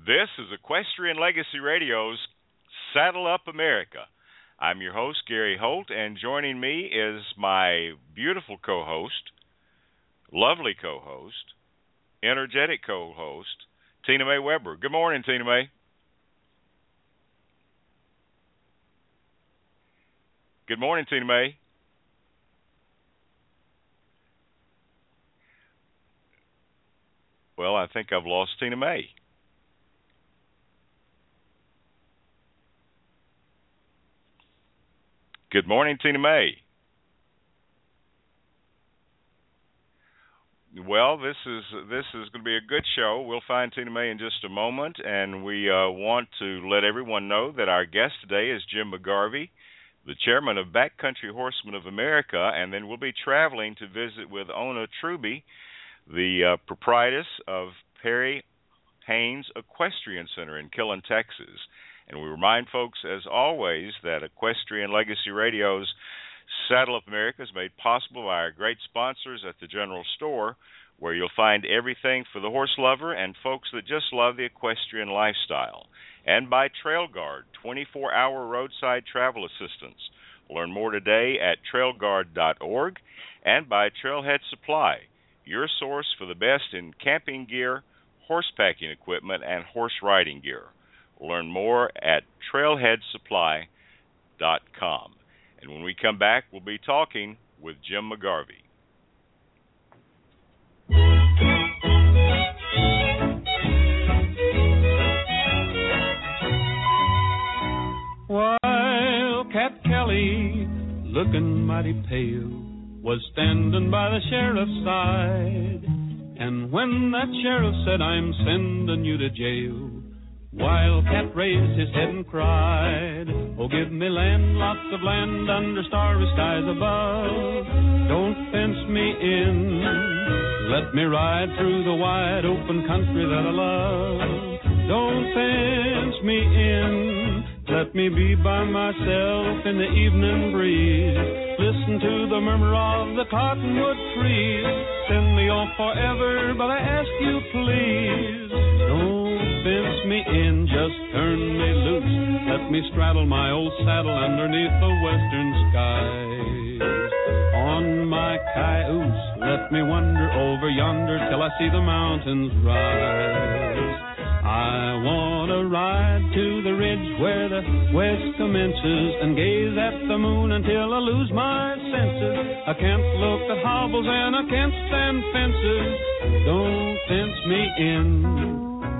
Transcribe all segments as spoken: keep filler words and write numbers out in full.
This is Equestrian Legacy Radio's Saddle Up America. I'm your host, Gary Holt, and joining me is my beautiful co-host, lovely co-host, energetic co-host, Tina Mae Weber. Good morning, Tina Mae. Good morning, Tina Mae. Well, I think I've lost Tina Mae. Good morning, Tina Mae. Well, this is this is going to be a good show. We'll find Tina Mae in just a moment, and we uh, want to let everyone know that our guest today is Jim McGarvey, the chairman of Backcountry Horsemen of America, and then we'll be traveling to visit with Ona Truby, the uh, proprietress of Perry Haynes Equestrian Center in Killen, Texas. And we remind folks, as always, that Equestrian Legacy Radio's Saddle Up America is made possible by our great sponsors at the General Store, where you'll find everything for the horse lover and folks that just love the equestrian lifestyle, and by TrailGuard, twenty-four hour roadside travel assistance. Learn more today at trail guard dot org, and by Trailhead Supply, your source for the best in camping gear, horse packing equipment, and horse riding gear. Learn more at trailhead supply dot com. And when we come back, we'll be talking with Jim McGarvey. Wildcat Kelly, looking mighty pale, was standing by the sheriff's side. And when that sheriff said, "I'm sending you to jail," Wildcat raised his head and cried, "Oh, give me land, lots of land under starry skies above. Don't fence me in, let me ride through the wide open country that I love. Don't fence me in, let me be by myself in the evening breeze. Listen to the murmur of the cottonwood trees. Send me off forever, but I ask you please, don't fence me in, just turn me loose. Let me straddle my old saddle underneath the western skies. On my cayuse, let me wander over yonder till I see the mountains rise. I want to ride to the ridge where the west commences and gaze at the moon until I lose my senses. I can't look at hobbles and I can't stand fences. Don't fence me in.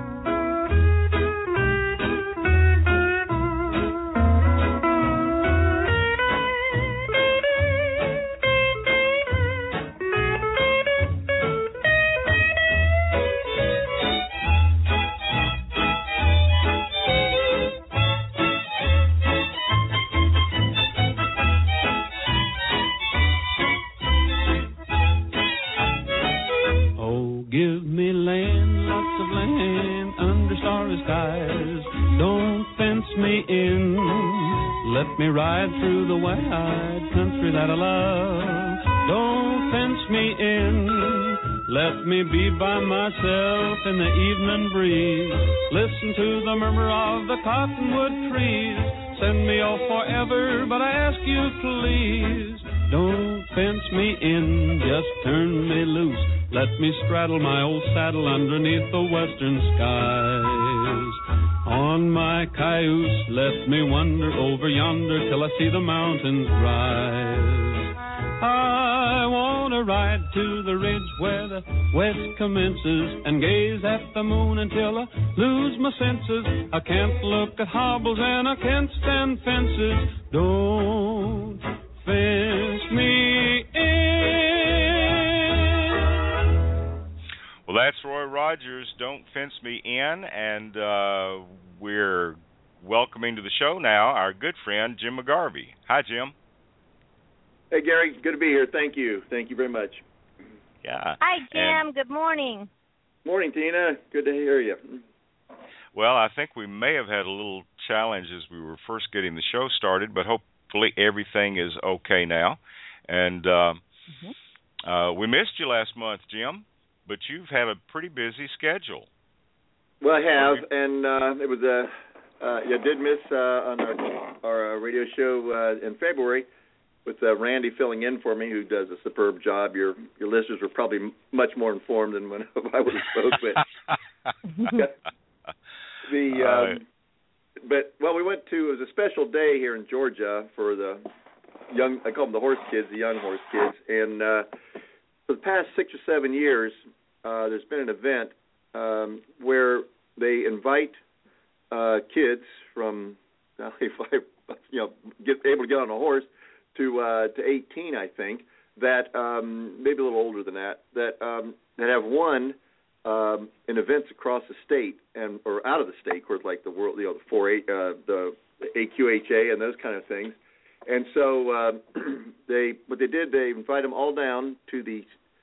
Let me ride through the wide country that I love. Don't fence me in, let me be by myself in the evening breeze. Listen to the murmur of the cottonwood trees. Send me off forever, but I ask you please, don't fence me in, just turn me loose. Let me straddle my old saddle underneath the western skies. On my cayuse, let me wander over yonder till I see the mountains rise. I want to ride to the ridge where the west commences and gaze at the moon until I lose my senses. I can't look at hobbles and I can't stand fences. Don't fence me in. Well, that's Roy Rogers, Don't Fence Me In, and uh, we're welcoming to the show now our good friend, Jim McGarvey. Hi, Jim. Hey, Gary. Good to be here. Thank you. Thank you very much. Yeah. Hi, Jim. And, good morning. Morning, Tina. Good to hear you. Well, I think we may have had a little challenge as we were first getting the show started, but hopefully everything is okay now. And uh, mm-hmm. uh, we missed you last month, Jim, but you've had a pretty busy schedule. Well, I have, and uh, it was a. Uh, you did miss uh, on our, our radio show uh, in February with uh, Randy filling in for me, who does a superb job. Your your listeners were probably m- much more informed than when I would have spoke with. the um, uh, but well, we went to it was a special day here in Georgia for the young. I call them the horse kids, the young horse kids, and uh, for the past six or seven years, uh, there's been an event um, where they invite uh, kids from uh, if I you know get able to get on a horse to uh, to eighteen, I think, that um, maybe a little older than that, that um, that have won um, in events across the state and or out of the state, of course, like the world, you know, the four eight, uh, the A Q H A and those kind of things. And so uh, they what they did, they invite them all down to the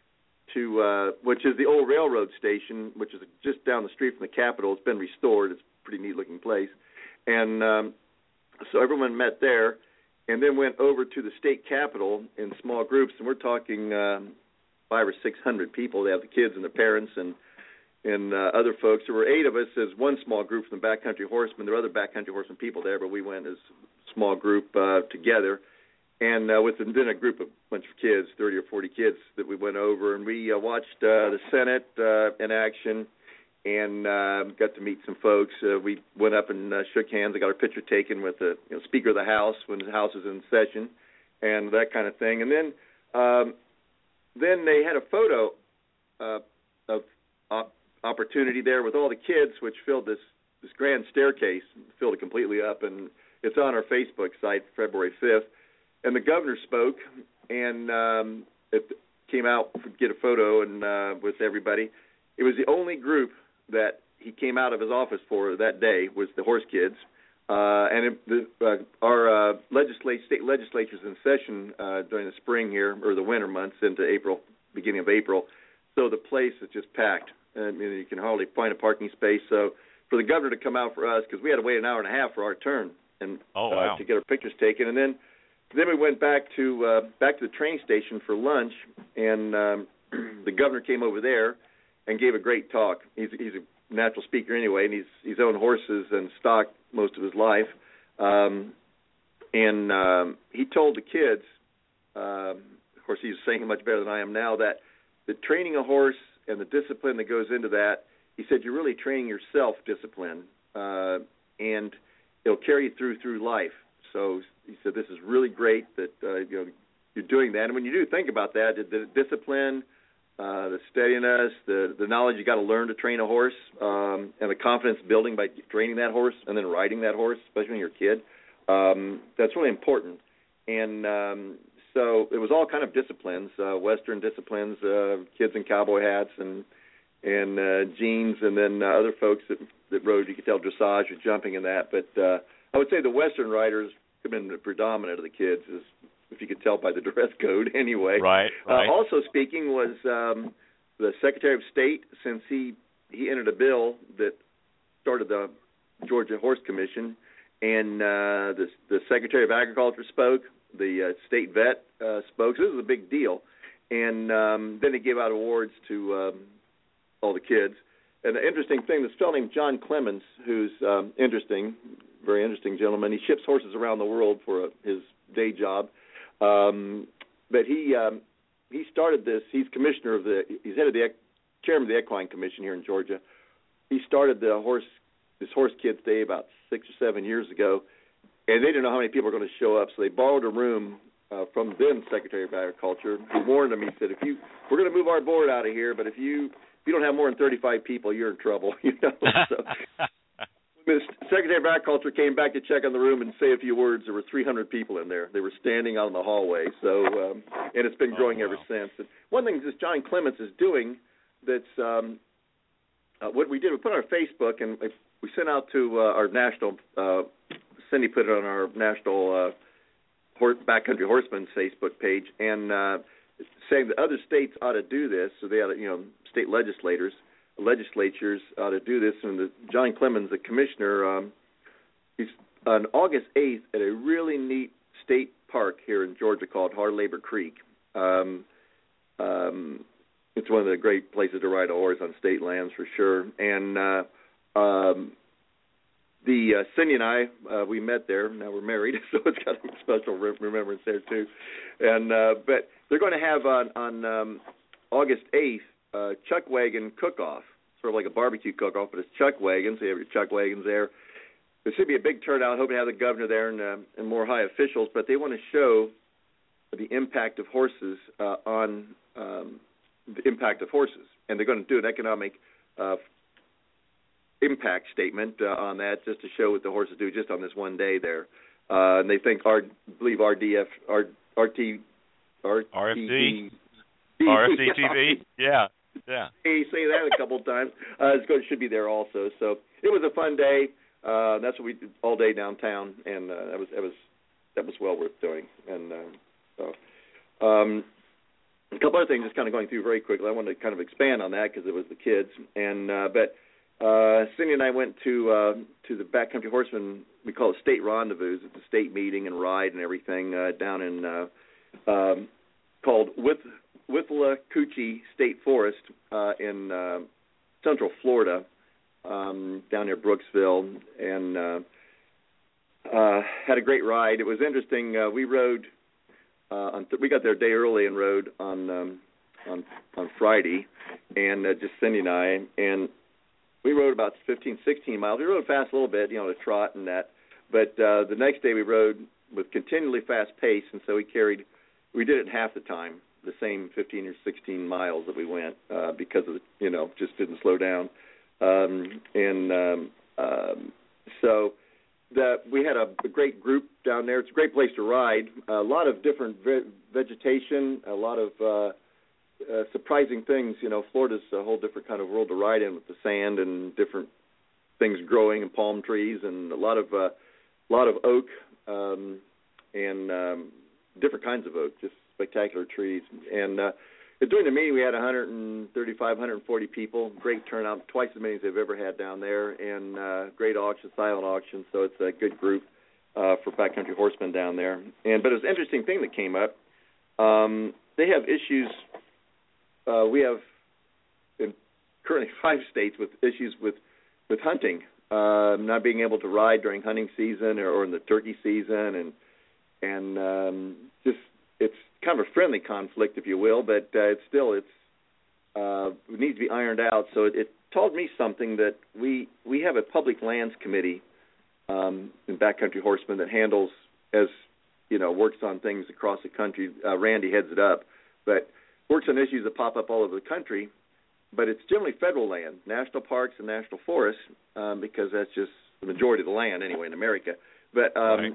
to uh, which is the old railroad station, which is just down the street from the Capitol. It's been restored. It's a pretty neat looking place, and um, so everyone met there. And then went over to the state capitol in small groups, and we're talking um, five or six hundred people. They have the kids and the parents and and uh, other folks. There were eight of us as one small group from the Backcountry Horsemen. There were other Backcountry Horsemen people there, but we went as a small group uh, together. And uh, with then a group of bunch of kids, thirty or forty kids, that we went over, and we uh, watched uh, the Senate uh, in action. And uh, got to meet some folks. Uh, we went up and uh, shook hands. I got our picture taken with the you know, Speaker of the House when the House was in session, and that kind of thing. And then, um, then they had a photo uh, of op- opportunity there with all the kids, which filled this this grand staircase, filled it completely up, and it's on our Facebook site, February fifth. And the governor spoke, and um, it came out to get a photo and uh, with everybody. It was the only group that he came out of his office for that day was the horse kids, uh, and it, the, uh, our uh, legislate, state legislatures in session uh, during the spring here, or the winter months into April, beginning of April, so the place is just packed. I mean, you can hardly find a parking space. So for the governor to come out for us, because we had to wait an hour and a half for our turn and oh, wow. uh, to get our pictures taken, and then then we went back to uh, back to the train station for lunch, and um, the governor came over there and gave a great talk. He's he's a natural speaker anyway, and he's he's owned horses and stock most of his life. Um, and um, he told the kids, um, of course he's saying it much better than I am now, that the training a horse and the discipline that goes into that, he said you're really training your self-discipline, uh, and it'll carry you through through life. So he said this is really great that uh, you know you're doing that. And when you do think about that, the discipline, Uh, the steadiness, the the knowledge you got to learn to train a horse, um, and the confidence building by training that horse and then riding that horse, especially when you're a kid, um, that's really important. And um, so it was all kind of disciplines, uh, Western disciplines, uh, kids in cowboy hats and and uh, jeans, and then uh, other folks that that rode, you could tell, dressage or jumping and that. But uh, I would say the Western riders have been the predominant of the kids, is if you could tell by the dress code anyway. Right, right. Uh, also speaking was um, the Secretary of State, since he, he entered a bill that started the Georgia Horse Commission, and uh, the, the Secretary of Agriculture spoke, the uh, state vet uh, spoke, so this is a big deal. And um, then they gave out awards to um, all the kids. And the interesting thing, this fellow named John Clemens, who's um, interesting, very interesting gentleman, he ships horses around the world for a, his day job. Um, but he um, he started this. He's commissioner of the. He's head of the chairman of the Equine Commission here in Georgia. He started the horse this horse kids day about six or seven years ago, and they didn't know how many people were going to show up. So they borrowed a room uh, from then Secretary of Agriculture. He warned them. He said, "If you we're going to move our board out of here, but if you if you don't have more than thirty-five people, you're in trouble." You know. So, the Secretary of Agriculture came back to check on the room and say a few words. There were three hundred people in there. They were standing out in the hallway. So, um, and it's been growing oh, wow. ever since. And one thing that John Clements is doing that's um, uh, what we did, we put on our Facebook, and we sent out to uh, our national, uh, Cindy put it on our national uh, horse, Backcountry Horsemen's Facebook page, and uh, saying that other states ought to do this. So they ought to, you know, state legislators, legislatures ought to do this. And the, John Clemens, the commissioner, um, he's on August eighth at a really neat state park here in Georgia called Hard Labor Creek. Um, um, it's one of the great places to ride a horse on state lands for sure. And uh, um, the uh, Cindy and I, uh, we met there. Now we're married, so it's got a special re- remembrance there too. And uh, but they're going to have on on um, August eighth uh, chuck wagon cook-off, sort of like a barbecue cook-off, but it's chuck wagons. So you have your chuck wagons there. There should be a big turnout. Hoping to have the governor there and, uh, and more high officials. But they want to show the impact of horses uh, on um, the impact of horses, and they're going to do an economic uh, impact statement uh, on that, just to show what the horses do just on this one day there. Uh, and they think, R, believe R D F, R, RT, R, R F D, T V, R F D T V, yeah, yeah. Hey, say that a couple of times. Uh, it's going, should be there also. So it was a fun day. Uh, that's what we did all day downtown, and uh, that was that was that was well worth doing. And uh, so, um, a couple other things, just kind of going through very quickly. I wanted to kind of expand on that because it was the kids, and uh, but. Uh, Cindy and I went to uh, to the Backcountry Horseman, we call it State Rendezvous. It's a state meeting and ride and everything uh, down in uh, um, called With Withlacoochee State Forest uh, in uh, Central Florida, um, down near Brooksville, and uh, uh, had a great ride. It was interesting. Uh, we rode uh, on th- we got there a day early and rode on um, on on Friday, and uh, just Cindy and I and. We rode about fifteen, sixteen miles. We rode fast a little bit, you know, to trot and that. But uh, the next day we rode with continually fast pace, and so we carried, we did it in half the time, the same fifteen or sixteen miles that we went uh, because of, the, you know, just didn't slow down. Um, and um, um, so the, we had a, a great group down there. It's a great place to ride. A lot of different ve- vegetation, a lot of uh, Uh, surprising things. You know, Florida's a whole different kind of world to ride in with the sand and different things growing and palm trees and a lot of uh, lot of oak um, and um, different kinds of oak, just spectacular trees. And uh, during the meeting, we had one thirty-five, one forty people. Great turnout, twice as many as they've ever had down there, and uh, great auction, silent auction. So it's a good group uh, for backcountry horsemen down there. And but it was an interesting thing that came up. Um, they have issues. Uh, we have in currently five states with issues with, with hunting, uh, not being able to ride during hunting season or, or in the turkey season, and and um, just it's kind of a friendly conflict, if you will, but uh, it's still it's uh, it needs to be ironed out. So it, it told me something that we we have a public lands committee um, in Backcountry Horsemen that handles, as you know, works on things across the country. Uh, Randy heads it up, but works on issues that pop up all over the country, but it's generally federal land, national parks and national forests, um, because that's just the majority of the land anyway in America. But um, right.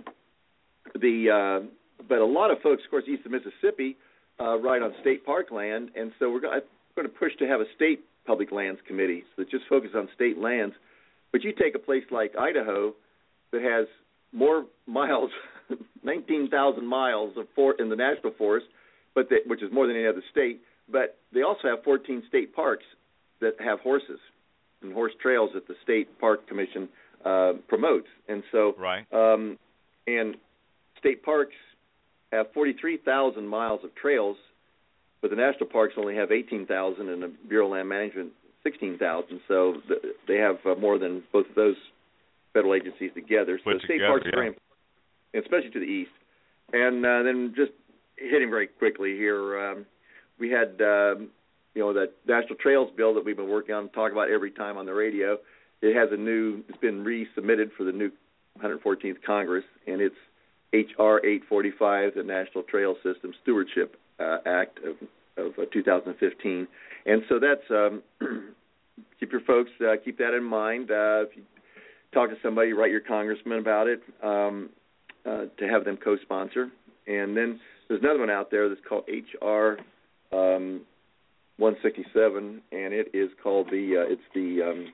the uh, but a lot of folks, of course, east of Mississippi, uh, ride on state park land, and so we're going to push to have a state public lands committee that just focuses on state lands. But you take a place like Idaho that has more miles, nineteen thousand miles of for in the national forest, but they, which is more than any other state, but they also have fourteen state parks that have horses and horse trails that the State Park Commission uh, promotes. And so, right. um, and state parks have forty-three thousand miles of trails, but the national parks only have eighteen thousand, and the Bureau of Land Management sixteen thousand. So th- they have uh, more than both of those federal agencies together. So Put state together, parks yeah. are very important, especially to the east. And uh, then just hitting very quickly here, um, we had, um, you know, that National Trails bill that we've been working on, talk about every time on the radio. It has a new, it's been resubmitted for the new one hundred fourteenth Congress, and it's H R eight forty-five, the National Trail System Stewardship uh, Act of, of uh, two thousand fifteen. And so that's, um, keep your folks, uh, keep that in mind. Uh, if you talk to somebody, write your congressman about it, um, uh, to have them co-sponsor. And then there's another one out there that's called H R um, one sixty-seven, and it is called the uh, it's the um,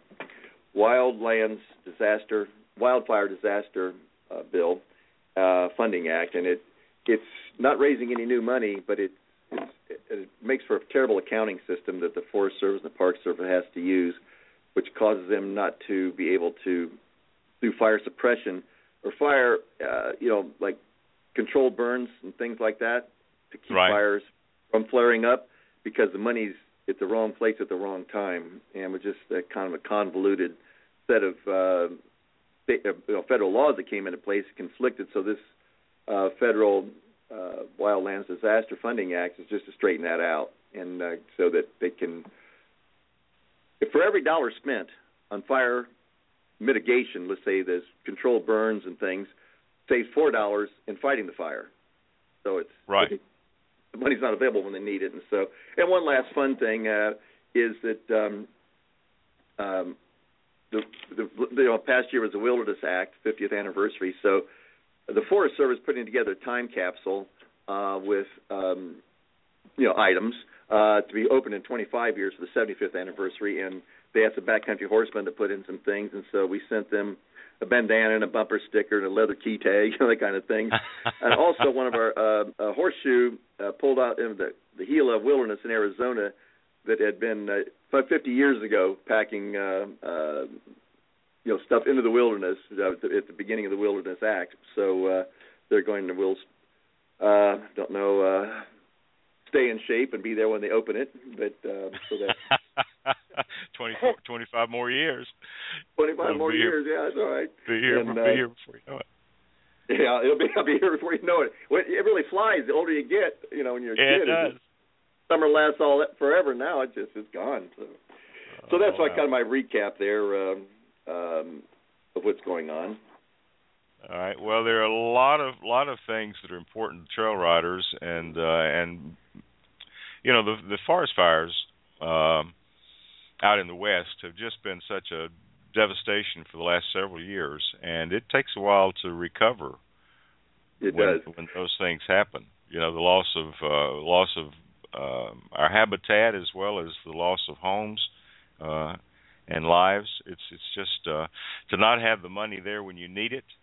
Wildlands Disaster Wildfire Disaster uh, Bill uh, Funding Act, and it it's not raising any new money, but it it's, it, it makes for a terrible accounting system that the Forest Service and the Park Service has to use, which causes them not to be able to do fire suppression or fire, uh, you know, like controlled burns and things like that to keep right. fires from flaring up, because the money's at the wrong place at the wrong time, and with just a kind of a convoluted set of uh, state, uh, you know, federal laws that came into place conflicted. So this uh, federal uh, Wildlands Disaster Funding Act is just to straighten that out, and uh, so that they can, if for every dollar spent on fire mitigation, let's say there's controlled burns and things, saves four dollars in fighting the fire. So it's right. The money's not available when they need it, and so. And one last fun thing uh, is that um, um, the, the, the you know, past year was the Wilderness Act, fiftieth anniversary. So the Forest Service putting together a time capsule uh, with um, you know items uh, to be open in twenty-five years for the seventy-fifth anniversary, and they had some backcountry horsemen to put in some things, and so we sent them a bandana and a bumper sticker and a leather key tag, you know, that kind of thing. And also one of our uh, uh, horseshoe uh, pulled out in the, the Gila Wilderness in Arizona that had been uh, fifty years ago packing uh, uh, you know stuff into the wilderness uh, at, the, at the beginning of the Wilderness Act. So uh, they're going to will uh, don't know uh, stay in shape and be there when they open it, but uh, so that. twenty, twenty-five more years. twenty-five it'll more years, here. yeah, that's all right. Be here, and, be uh, here before you know it. Yeah, it'll be, it'll be here before you know it. It really flies the older you get, you know, when you're a yeah, kid. It does. Summer lasts all that forever. Now it just is gone. So, so that's oh, like wow. kind of my recap there um, um, of what's going on. All right. Well, there are a lot of lot of things that are important to trail riders, and uh, and you know the the forest fires um, out in the West have just been such a devastation for the last several years, and it takes a while to recover. It when, does when those things happen. You know, the loss of uh, loss of um, our habitat as well as the loss of homes uh, and lives. It's it's just uh, to not have the money there when you need it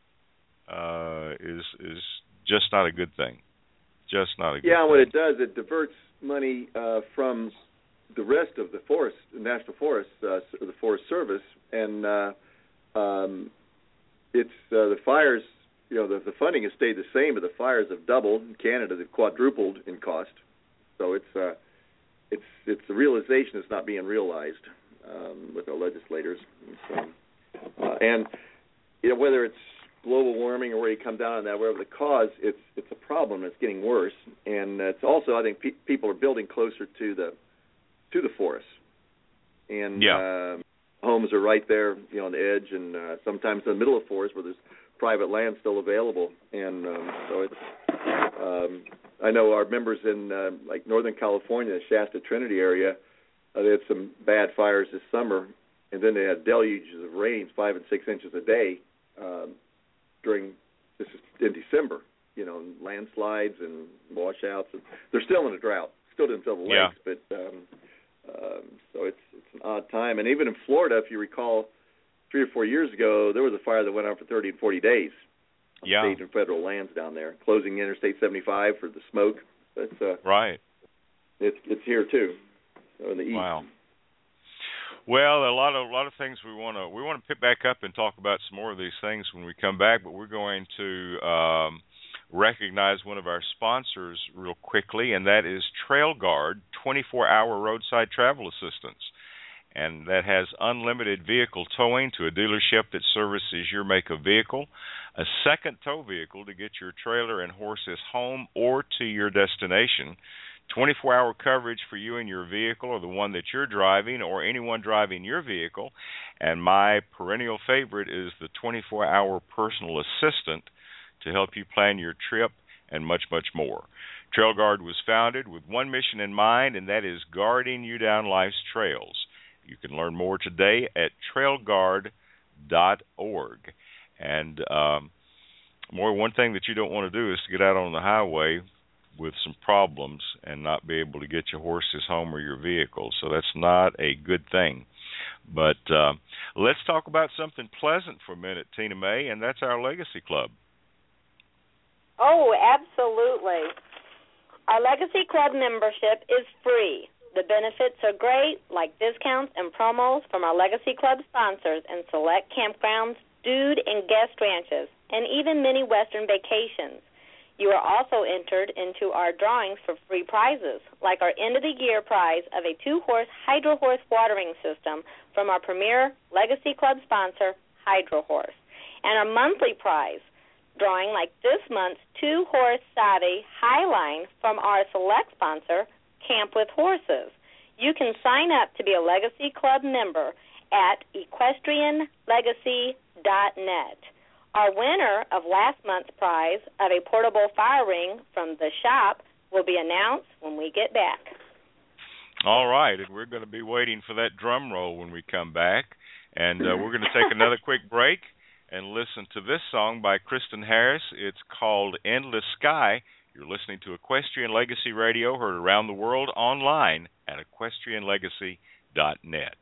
uh, is is just not a good thing. Just not a good yeah, thing. Yeah, what it does, it diverts money uh, from the rest of the forest, the national forests, uh, the Forest Service, and uh, um, it's uh, the fires. You know, the, the funding has stayed the same, but the fires have doubled. In Canada, they've quadrupled in cost. So it's uh, it's it's the realization that's not being realized um, with our legislators. And, so, uh, and you know, whether it's global warming or where you come down on that, whatever the cause, it's it's a problem. It's getting worse, and it's also I think pe- people are building closer to the to the forests, and yeah. uh, homes are right there, you know, on the edge, and uh, sometimes in the middle of forest where there's private land still available, and um, so it's. Um, I know our members in uh, like Northern California, the Shasta Trinity area, uh, they had some bad fires this summer, and then they had deluges of rain, five and six inches a day um, during this is in December. You know, landslides and washouts. And they're still in a drought. Still didn't fill the lakes, yeah. but um, um, so it's it's an odd time. And even in Florida, if you recall, three or four years ago, there was a fire that went on for thirty and forty days. On yeah. state and federal lands down there, closing Interstate seventy-five for the smoke. That's uh, right. It's it's here too. So in the east. Wow. Well, a lot of a lot of things we want to we want to pick back up and talk about some more of these things when we come back. But we're going to um, recognize one of our sponsors real quickly, and that is TrailGuard, twenty-four hour roadside travel assistance. And that has unlimited vehicle towing to a dealership that services your make of vehicle, a second tow vehicle to get your trailer and horses home or to your destination, twenty-four hour coverage for you and your vehicle or the one that you're driving or anyone driving your vehicle, and my perennial favorite is the twenty-four hour personal assistant to help you plan your trip and much, much more. TrailGuard was founded with one mission in mind, and that is guarding you down life's trails. You can learn more today at trail guard dot org. And um, more, one thing that you don't want to do is to get out on the highway with some problems and not be able to get your horses home or your vehicle. So that's not a good thing. But uh, let's talk about something pleasant for a minute, Tina May, and that's our Legacy Club. Oh, absolutely. Our Legacy Club membership is free. The benefits are great, like discounts and promos from our Legacy Club sponsors and select campgrounds, dude and guest ranches, and even many Western vacations. You are also entered into our drawings for free prizes, like our end-of-the-year prize of a two-horse Hydro Horse watering system from our premier Legacy Club sponsor, Hydro Horse, and our monthly prize drawing like this month's two-horse Savvy Highline from our select sponsor, Camp with Horses. You can sign up to be a Legacy Club member at equestrian legacy dot net. Our winner of last month's prize of a portable fire ring from the shop will be announced when we get back. All right, and we're going to be waiting for that drum roll when we come back. And uh, we're going to take another quick break and listen to this song by Kristen Harris. It's called Endless Sky. You're listening to Equestrian Legacy Radio, heard around the world online at equestrian legacy dot net.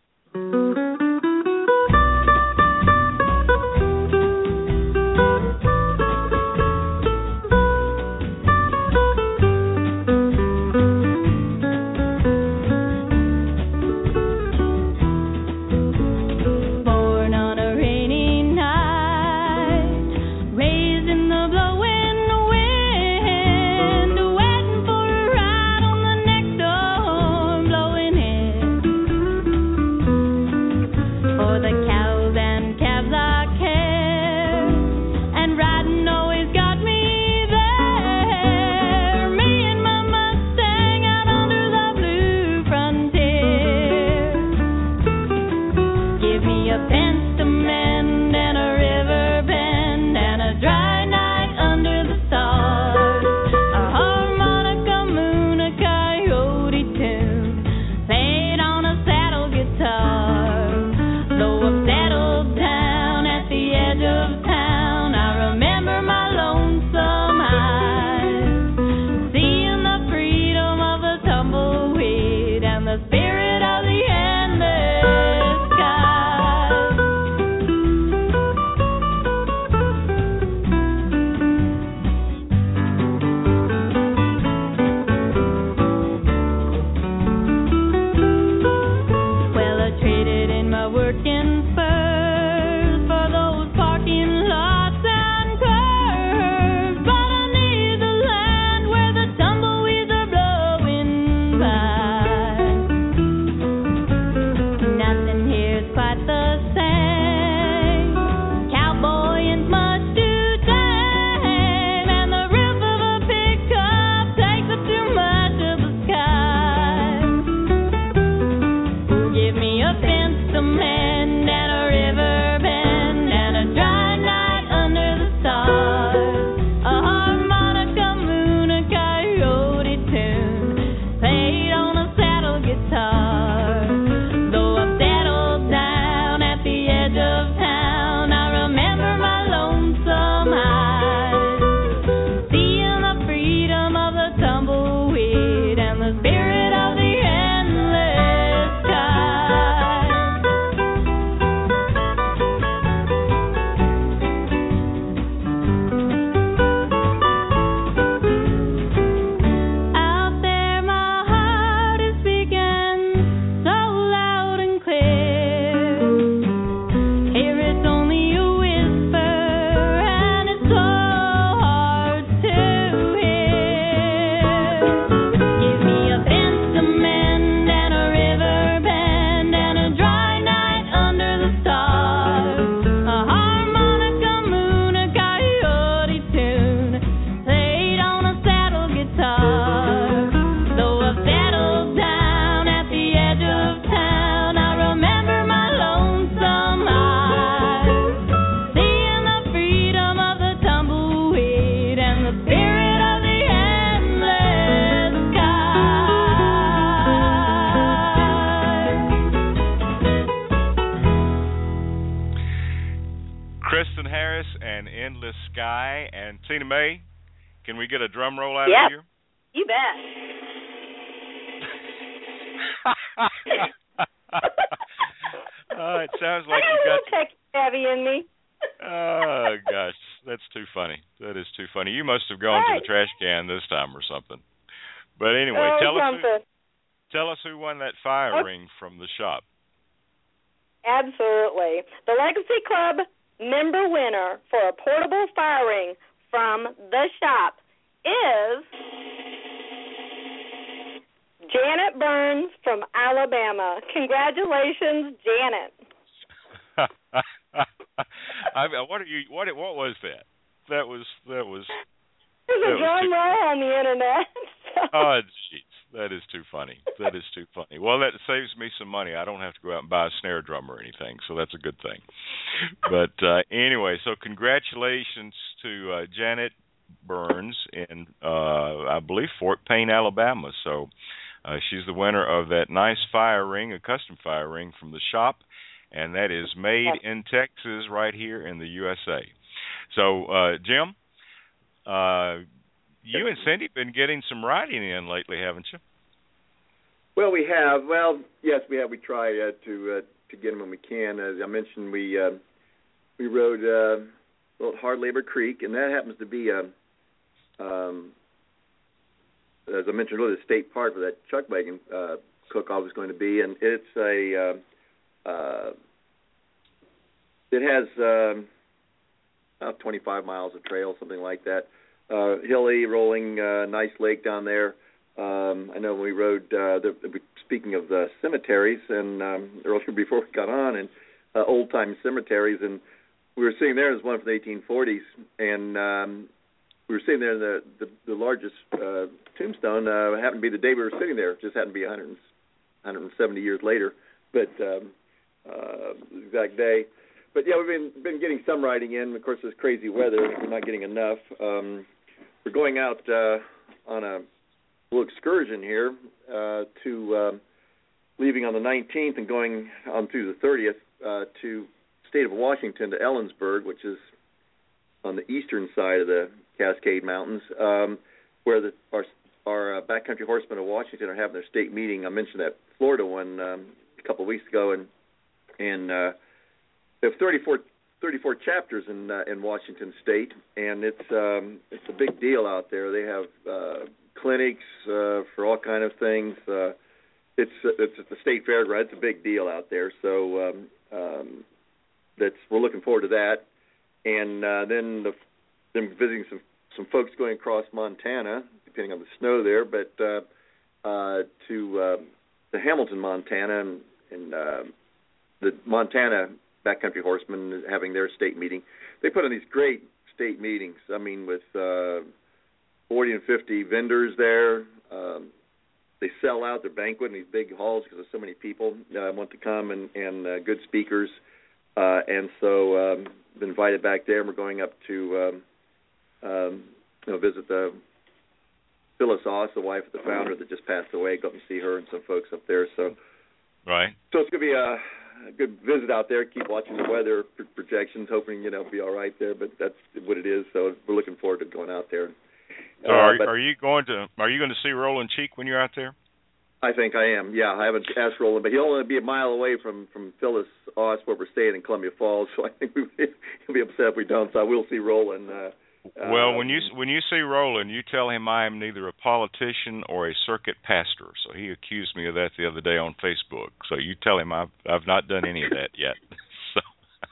Tina May, can we get a drum roll out yep. of here? You bet. uh, it sounds like you got tech savvy in me. Oh gosh, that's too funny. That is too funny. You must have gone right to the trash can this time or something. But anyway, oh, tell something. us who, tell us who won that fire okay. ring from the shop. Absolutely. The Legacy Club member winner for a portable fire ring from the shop is Janet Burns from Alabama. Congratulations, Janet. I, what are you? What? What was that? That was. That was. There's a drum roll on the internet. So. Oh, jeez. That is too funny. That is too funny. Well, that saves me some money. I don't have to go out and buy a snare drum or anything, so that's a good thing. But uh, anyway, so congratulations to uh, Janet Burns in, uh, I believe, Fort Payne, Alabama. So uh, she's the winner of that nice fire ring, a custom fire ring from the shop, and that is made in Texas right here in the U S A. So, uh, Jim, uh, you and Cindy have been getting some riding in lately, haven't you? Well, we have. Well, yes, we have. We try uh, to uh, to get them when we can. As I mentioned, we uh, we rode uh, well, Hard Labor Creek, and that happens to be, uh, um, as I mentioned earlier, the state park where that chuck wagon uh, cook-off is going to be, and it's a uh, uh, it has um, about twenty-five miles of trail, something like that. Uh, hilly, rolling, uh, nice lake down there. Um, I know when we rode, uh, the, speaking of the cemeteries, and um, earlier before we got on, and uh, old-time cemeteries, and we were sitting there, there's one from the eighteen forties, and um, we were sitting there, and the, the, the largest uh, tombstone uh, happened to be the day we were sitting there. It just happened to be one hundred, one hundred seventy years later, but um, uh, the exact day. But, yeah, we've been been getting some riding in. Of course, there's crazy weather. We're not getting enough. Um, we're going out uh, on a little excursion here uh, to uh, leaving on the nineteenth and going on through the thirtieth uh, to the state of Washington to Ellensburg, which is on the eastern side of the Cascade Mountains, um, where the, our, our uh, backcountry horsemen of Washington are having their state meeting. I mentioned that Florida one um, a couple of weeks ago, and and uh, they have thirty-four, thirty-four chapters in uh, in Washington State, and it's um, it's a big deal out there. They have uh, clinics uh, for all kind of things. Uh, it's it's at the state fairground. It's a big deal out there. So um, um, that's we're looking forward to that, and uh, then the, then visiting some some folks going across Montana, depending on the snow there, but uh, uh, to uh, to Hamilton, Montana, and, and uh, the Montana backcountry horsemen having their state meeting. They put on these great state meetings. I mean, with uh, forty and fifty vendors there. Um, they sell out their banquet in these big halls because there's so many people uh, want to come, and, and uh, good speakers. Uh, and so um, been invited back there, and we're going up to um, um, you know, visit the Phyllis Oss, the wife of the founder that just passed away. Go up and see her and some folks up there. So, right. So it's going to be a A good visit out there. Keep watching the weather projections, hoping you know it'll be all right there. But that's what it is. So we're looking forward to going out there. So are, uh, are you going to are you going to see Roland Cheek when you're out there? I think I am. Yeah, I haven't asked Roland, but he'll only be a mile away from from Phyllis Oss, where we're staying in Columbia Falls. So I think we, he'll be upset if we don't. So I will see Roland. Uh, well, um, when you when you see Roland, you tell him I am neither a politician or a circuit pastor. So he accused me of that the other day on Facebook. So you tell him I've I've not done any of that yet. So.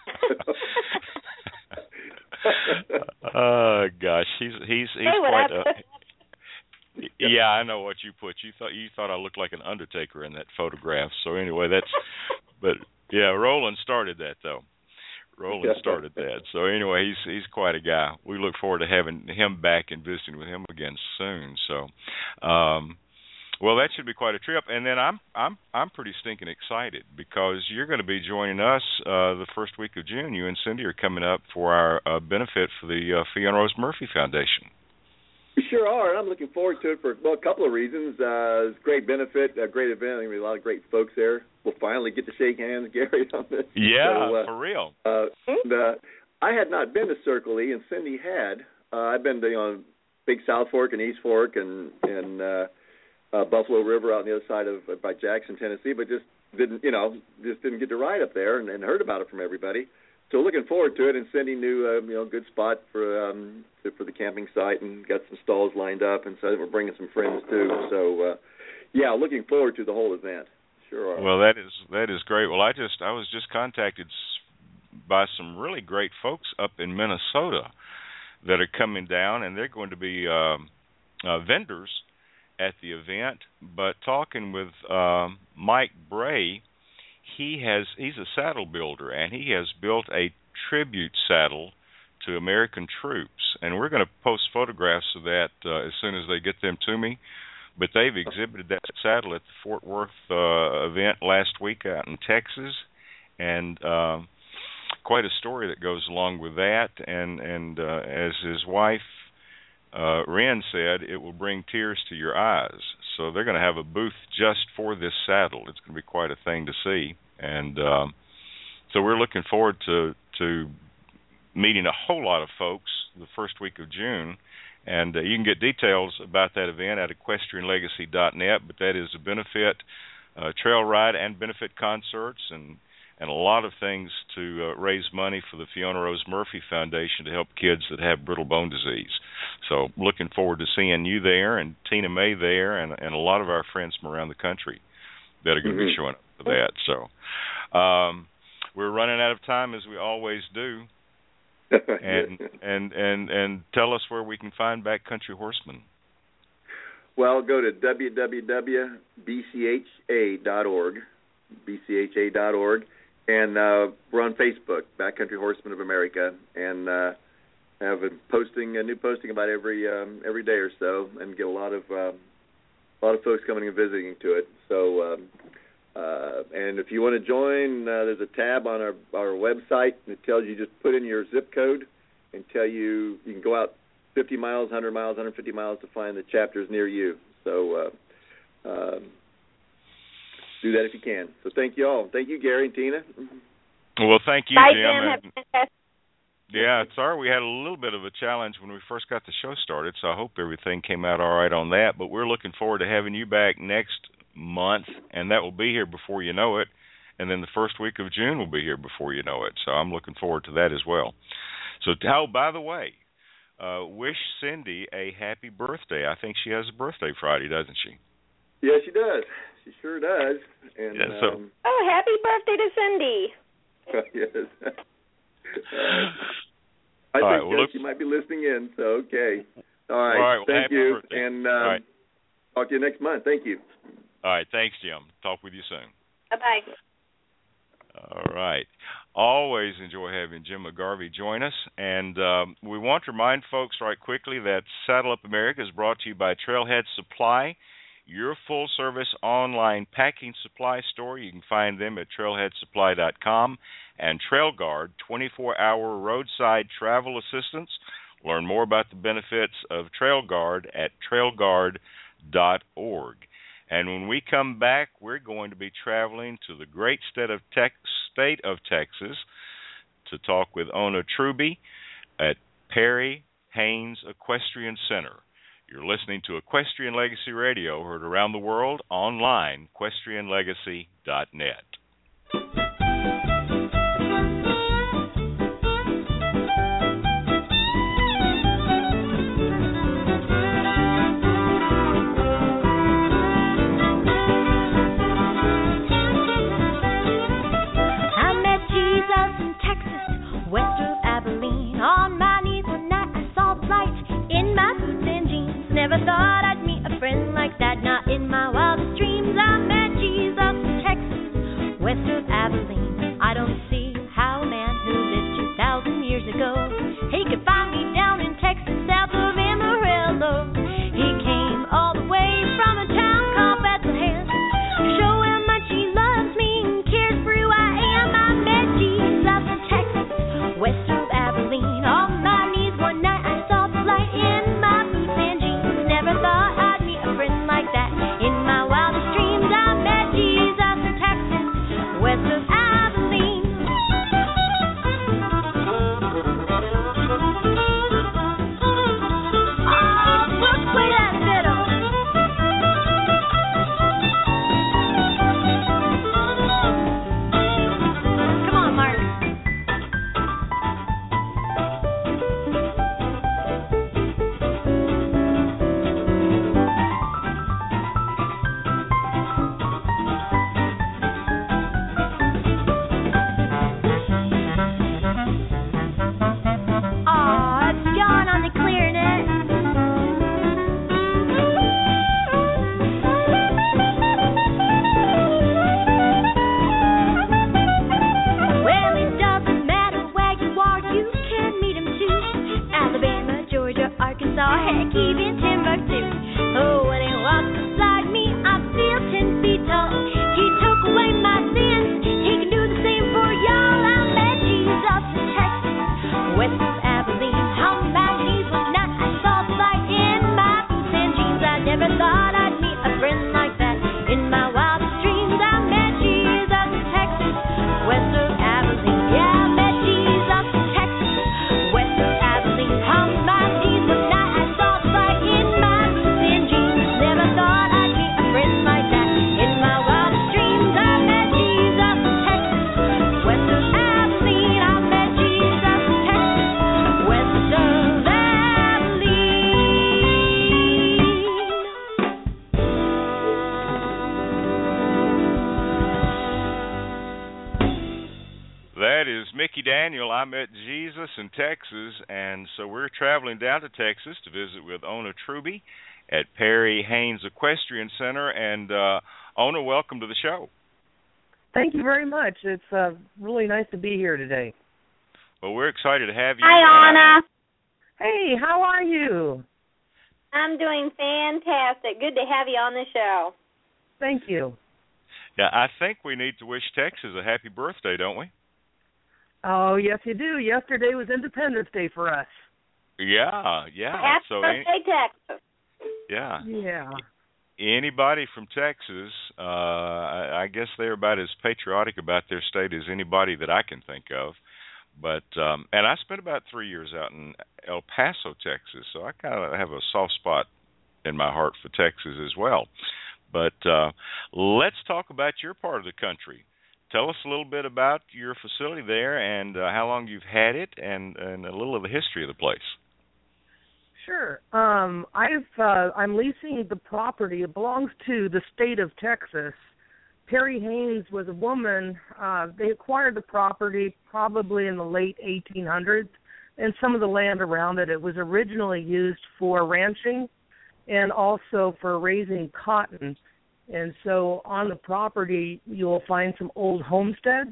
Oh gosh, he's he's he's hey, quite a. Yeah, I know what you put. You thought you thought I looked like an Undertaker in that photograph. So anyway, that's. But yeah, Roland started that though. Roland started that. So anyway, he's he's quite a guy. We look forward to having him back and visiting with him again soon. So, um, well, that should be quite a trip. And then I'm I'm I'm pretty stinking excited because you're going to be joining us uh, the first week of June. You and Cindy are coming up for our uh, benefit for the uh, Fee and Rose Murphy Foundation. We sure are, and I'm looking forward to it for well, a couple of reasons. Uh, it's a great benefit, a great event. There's a lot of great folks there. We'll finally get to shake hands, Gary, on this. Yeah, so, uh, for real. Uh, and, uh, I had not been to Circle E, and Cindy had. Uh, I've been to you know, Big South Fork and East Fork and and uh, uh, Buffalo River out on the other side of uh, by Jackson, Tennessee, but just didn't you know just didn't get to ride up there and, and heard about it from everybody. So looking forward to it, and Cindy knew uh, you know a good spot for um, to, for the camping site, and got some stalls lined up, and so we're bringing some friends too. So uh, yeah, looking forward to the whole event. Sure are. Well, that is that is great. Well, I just I was just contacted by some really great folks up in Minnesota that are coming down, and they're going to be um, uh, vendors at the event. But talking with um, Mike Bray, he has he's a saddle builder, and he has built a tribute saddle to American troops, and we're going to post photographs of that uh, as soon as they get them to me. But they've exhibited that saddle at the Fort Worth uh, event last week out in Texas, and um, quite a story that goes along with that. And and uh, as his wife uh, Ren said, it will bring tears to your eyes. So they're going to have a booth just for this saddle. It's going to be quite a thing to see, and um, so we're looking forward to to meeting a whole lot of folks the first week of June. And uh, you can get details about that event at equestrian legacy dot net, but that is a benefit uh, trail ride and benefit concerts and, and a lot of things to uh, raise money for the Fiona Rose Murphy Foundation to help kids that have brittle bone disease. So looking forward to seeing you there and Tina May there and, and a lot of our friends from around the country that are going to mm-hmm. be showing up for that. So um, we're running out of time, as we always do. and and and and tell us where we can find Backcountry Horsemen. Well, go to w w w dot b c h a dot org, b c h a dot org, and uh, we're on Facebook, Backcountry Horsemen of America, and uh, have been posting a new posting about every um, every day or so, and get a lot of uh, a lot of folks coming and visiting to it. So. Um, Uh, and if you want to join, uh, there's a tab on our, our website that tells you just put in your zip code and tell you you can go out fifty miles, one hundred miles, one hundred fifty miles to find the chapters near you. So uh, uh, do that if you can. So thank you all. Thank you, Gary and Tina. Well, thank you, Bye, Jim. Jim. And, yeah, sorry we had a little bit of a challenge when we first got the show started, so I hope everything came out all right on that. But we're looking forward to having you back next month, and that will be here before you know it, and then the first week of June will be here before you know it, so I'm looking forward to that as well. So, oh, by the way, uh, wish Cindy a happy birthday. I think she has a birthday Friday, doesn't she? Yeah, she does. She sure does. And yeah, so, um, oh, happy birthday to Cindy. Yes. uh, I all think right, well, uh, look, she might be listening in, so okay. All right, all right well, thank you, birthday. and um, all right. talk to you next month. Thank you. All right, thanks, Jim. Talk with you soon. Bye-bye. All right. Always enjoy having Jim McGarvey join us. And um, we want to remind folks right quickly that Saddle Up America is brought to you by Trailhead Supply, your full-service online packing supply store. You can find them at trailhead supply dot com. And TrailGuard, twenty-four hour roadside travel assistance. Learn more about the benefits of TrailGuard at trail guard dot org. And when we come back, we're going to be traveling to the great state of, Tex- state of Texas to talk with Ona Truby at Perry Haynes Equestrian Center. You're listening to Equestrian Legacy Radio, heard around the world online, equestrian legacy dot net. West of Abilene, on my knees one night I saw the light in my boots and jeans. Never thought I'd meet a friend like that, not in my wildest dreams. I met Jesus in Texas, west of Abilene. I don't see how a man who lived two thousand years ago, he could find me down in Texas, south of Amarillo. He came all the way from a town called Bethlehem to show how much he loves me and cares for who I am. I met Jesus in Texas, west of Abilene, on my knees one night I saw the light in my boots and jeans. Never thought I'd meet a friend like that in my wildest dreams. I met Jesus in Texas, west of Abilene. I met Jesus in Texas, and so we're traveling down to Texas to visit with Ona Truby at Perry Haynes Equestrian Center. And uh, Ona, welcome to the show. Thank you very much. It's uh, really nice to be here today. Well, we're excited to have you. Hi, Ona. Hey, how are you? I'm doing fantastic. Good to have you on the show. Thank you. Yeah, I think we need to wish Texas a happy birthday, don't we? Oh, yes, you do. Yesterday was Independence Day for us. Yeah, yeah. Happy so birthday, any, Texas. Yeah. Yeah. Anybody from Texas, uh, I, I guess they're about as patriotic about their state as anybody that I can think of. But um, and I spent about three years out in El Paso, Texas, so I kind of have a soft spot in my heart for Texas as well. But uh, let's talk about your part of the country. Tell us a little bit about your facility there and uh, how long you've had it, and, and a little of the history of the place. Sure. Um, I've uh, I'm leasing the property. It belongs to the state of Texas. Perry Haynes was a woman. Uh, they acquired the property probably in the late eighteen hundreds, and some of the land around it. It was originally used for ranching and also for raising cotton. And so on the property, you'll find some old homesteads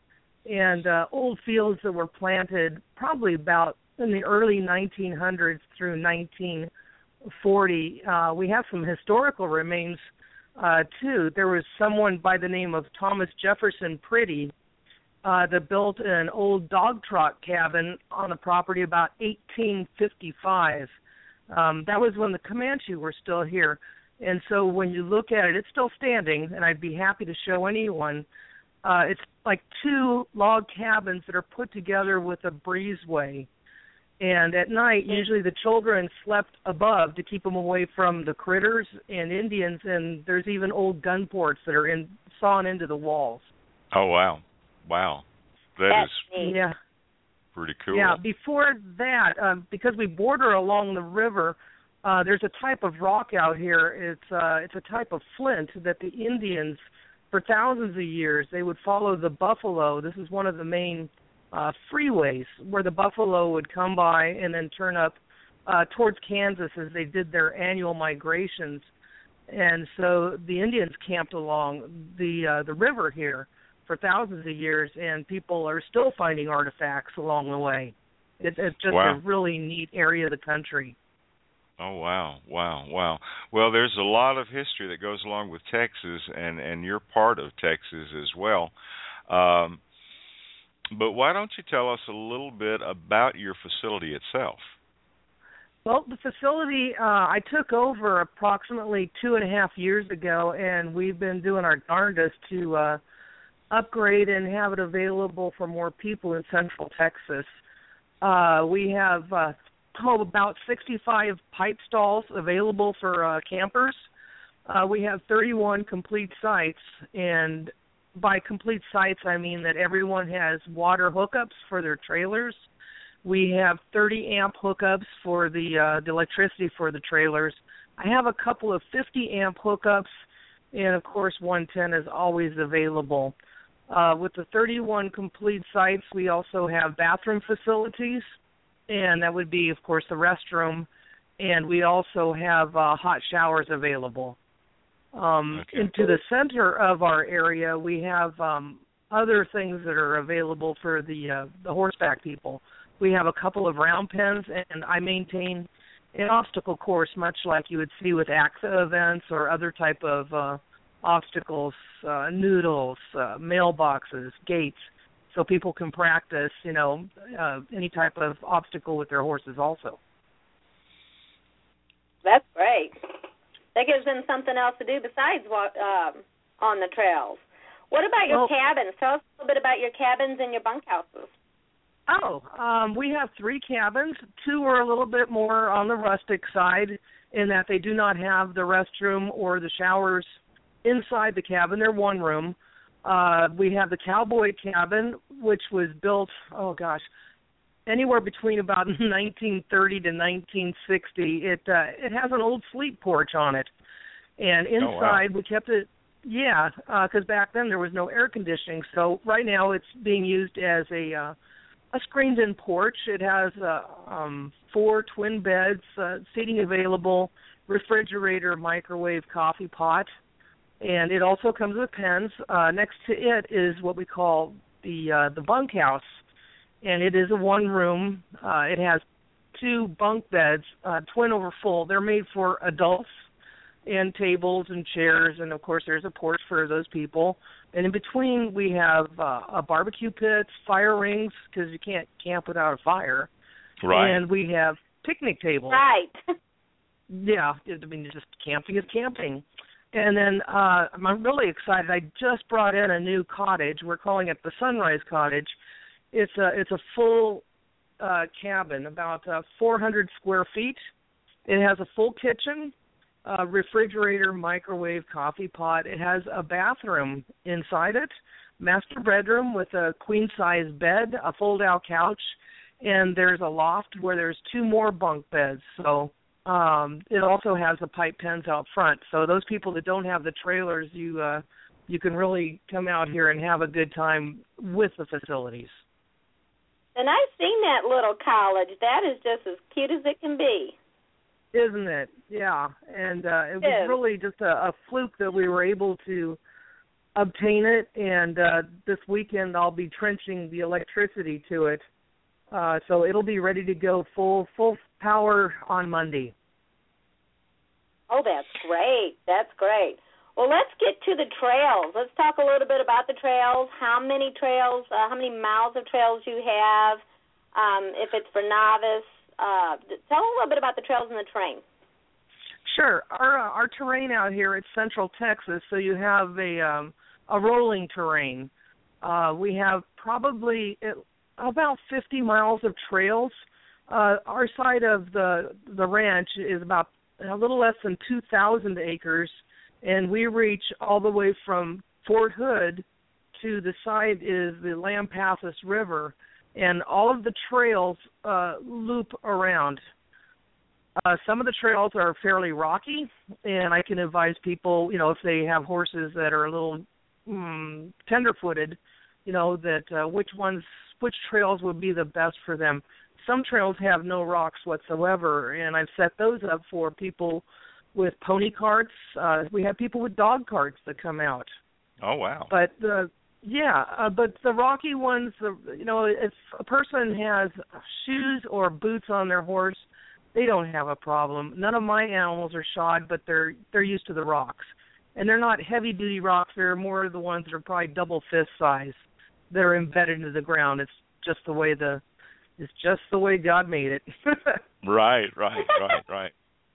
and uh, old fields that were planted probably about in the early nineteen hundreds through nineteen forty. Uh, we have some historical remains Uh, too. There was someone by the name of Thomas Jefferson Pretty uh, that built an old dog trot cabin on the property about eighteen fifty-five. Um, that was when the Comanche were still here. And so when you look at it, it's still standing, and I'd be happy to show anyone. Uh, it's like two log cabins that are put together with a breezeway. And at night, usually the children slept above to keep them away from the critters and Indians, and there's even old gun ports that are in sawn into the walls. Oh, wow. Wow. That That's is neat. Yeah. pretty cool. Yeah, before that, um, because we border along the river, uh, there's a type of rock out here. It's uh, it's a type of flint that the Indians, for thousands of years, they would follow the buffalo. This is one of the main Uh, freeways where the buffalo would come by and then turn up uh, towards Kansas as they did their annual migrations. And so the Indians camped along the uh, the river here for thousands of years, and people are still finding artifacts along the way. It, it's just Wow. a really neat area of the country. Oh, wow, wow, wow. Well, there's a lot of history that goes along with Texas, and, and you're part of Texas as well. Um But why don't you tell us a little bit about your facility itself? Well, the facility uh, I took over approximately two and a half years ago, and we've been doing our darndest to uh, upgrade and have it available for more people in Central Texas. Uh, we have uh, oh, about sixty-five pipe stalls available for uh, campers. Uh, we have thirty-one complete sites, and by complete sites, I mean that everyone has water hookups for their trailers. We have thirty amp hookups for the, uh, the electricity for the trailers. I have a couple of fifty amp hookups, and of course one ten is always available. Uh, with the thirty-one complete sites, we also have bathroom facilities, and that would be, of course, the restroom, and we also have uh, hot showers available. Um, okay. Into the center of our area, we have um, other things that are available for the uh, the horseback people. We have a couple of round pens, and I maintain an obstacle course, much like you would see with A X A events or other type of uh, obstacles, uh, noodles, uh, mailboxes, gates, so people can practice, you know, uh, any type of obstacle with their horses also. That's great. That gives them something else to do besides walk, um, on the trails. What about your well, cabins? Tell us a little bit about your cabins and your bunkhouses. Oh, um, we have three cabins. Two are a little bit more on the rustic side in that they do not have the restroom or the showers inside the cabin. They're one room. Uh, we have the cowboy cabin, which was built, oh gosh, anywhere between about nineteen thirty to nineteen sixty. It uh, it has an old sleep porch on it, and inside oh, wow. we kept it. Yeah, because uh, back then there was no air conditioning. So right now it's being used as a uh, a screened-in porch. It has uh, um, four twin beds, uh, seating available, refrigerator, microwave, coffee pot, and it also comes with pens. Uh, next to it is what we call the uh, the bunkhouse, and it is a one-room. Uh, it has two bunk beds, uh, twin over full. They're made for adults, and tables and chairs, and of course there's a porch for those people. And in between we have uh, a barbecue pit, fire rings, because you can't camp without a fire. Right. And we have picnic tables. Right. Yeah, I mean, just camping is camping. And then uh, I'm really excited. I just brought in a new cottage. We're calling it the Sunrise Cottage. It's a it's a full uh, cabin, about uh, four hundred square feet. It has a full kitchen, uh, refrigerator, microwave, coffee pot. It has a bathroom inside it, master bedroom with a queen-size bed, a fold-out couch, and there's a loft where there's two more bunk beds. So um, it also has the pipe pens out front. So those people that don't have the trailers, you uh, you can really come out here and have a good time with the facilities. And I've seen that little college. That is just as cute as it can be. Isn't it? Yeah. And uh, it was really just a, a fluke that we were able to obtain it. And uh, this weekend I'll be trenching the electricity to it. Uh, so it'll be ready to go full full power on Monday. Oh, that's great. That's great. Well, let's get to the trails. Let's talk a little bit about the trails, how many trails, uh, how many miles of trails you have, um, if it's for novice. Uh, tell a little bit about the trails and the terrain. Sure. Our uh, our terrain out here, it's Central Texas, so you have a um, a rolling terrain. Uh, we have probably about fifty miles of trails. Uh, our side of the the ranch is about a little less than two thousand acres, and we reach all the way from Fort Hood to the side is the Lampasas River. And all of the trails uh, loop around. Uh, some of the trails are fairly rocky, and I can advise people, you know, if they have horses that are a little mm, tender-footed, you know, that uh, which ones, which trails would be the best for them. Some trails have no rocks whatsoever, and I've set those up for people with pony carts. Uh, we have people with dog carts that come out. Oh, wow. But the Yeah, uh, but the rocky ones, the, you know, if a person has shoes or boots on their horse, they don't have a problem. None of my animals are shod, but they're they're used to the rocks. And they're not heavy-duty rocks. They're more the ones that are probably double fist size. They're embedded into the ground. It's just the way the it's just the way God made it. Right, right, right, right.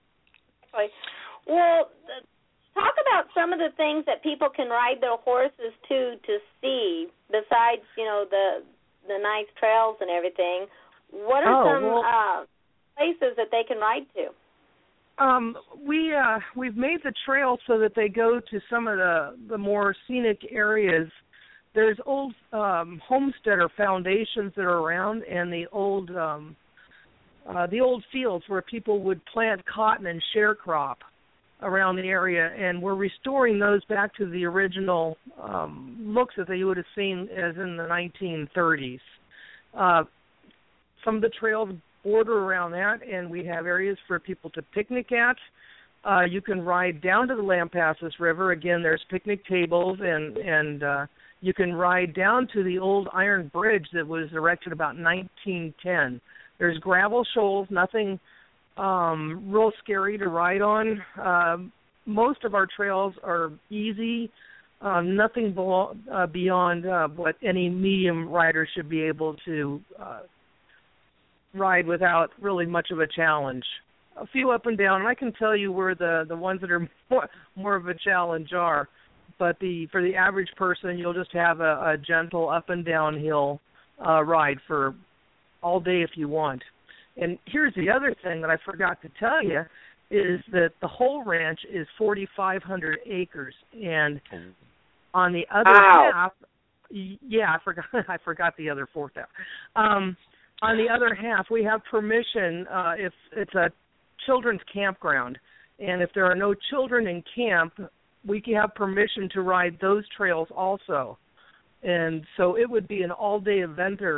Well, talk about some of the things that people can ride their horses to to see, besides, you know, the the nice trails and everything. What are oh, some well, uh, places that they can ride to? Um, we uh, we've made the trail so that they go to some of the the more scenic areas. There's old um, homesteader foundations that are around, and the old um, uh, the old fields where people would plant cotton and sharecrop around the area, and we're restoring those back to the original um, looks that they would have seen as in the nineteen thirties. Uh, some of the trails border around that, and we have areas for people to picnic at. Uh, you can ride down to the Lampasas River. Again, there's picnic tables, and, and uh, you can ride down to the old iron bridge that was erected about nineteen ten. There's gravel shoals, nothing Um, real scary to ride on. Uh, most of our trails are easy, um, nothing below, uh, beyond uh, what any medium rider should be able to uh, ride without really much of a challenge. A few up and down, and I can tell you where the, the ones that are more, more of a challenge are. But the for the average person, you'll just have a, a gentle up and down hill uh, ride for all day if you want. And here's the other thing that I forgot to tell you is that the whole ranch is forty-five hundred acres, and on the other wow. half, yeah, I forgot I forgot the other fourth half. Um, on the other half, we have permission uh, if it's a children's campground, and if there are no children in camp, we can have permission to ride those trails also. And so it would be an all-day eventer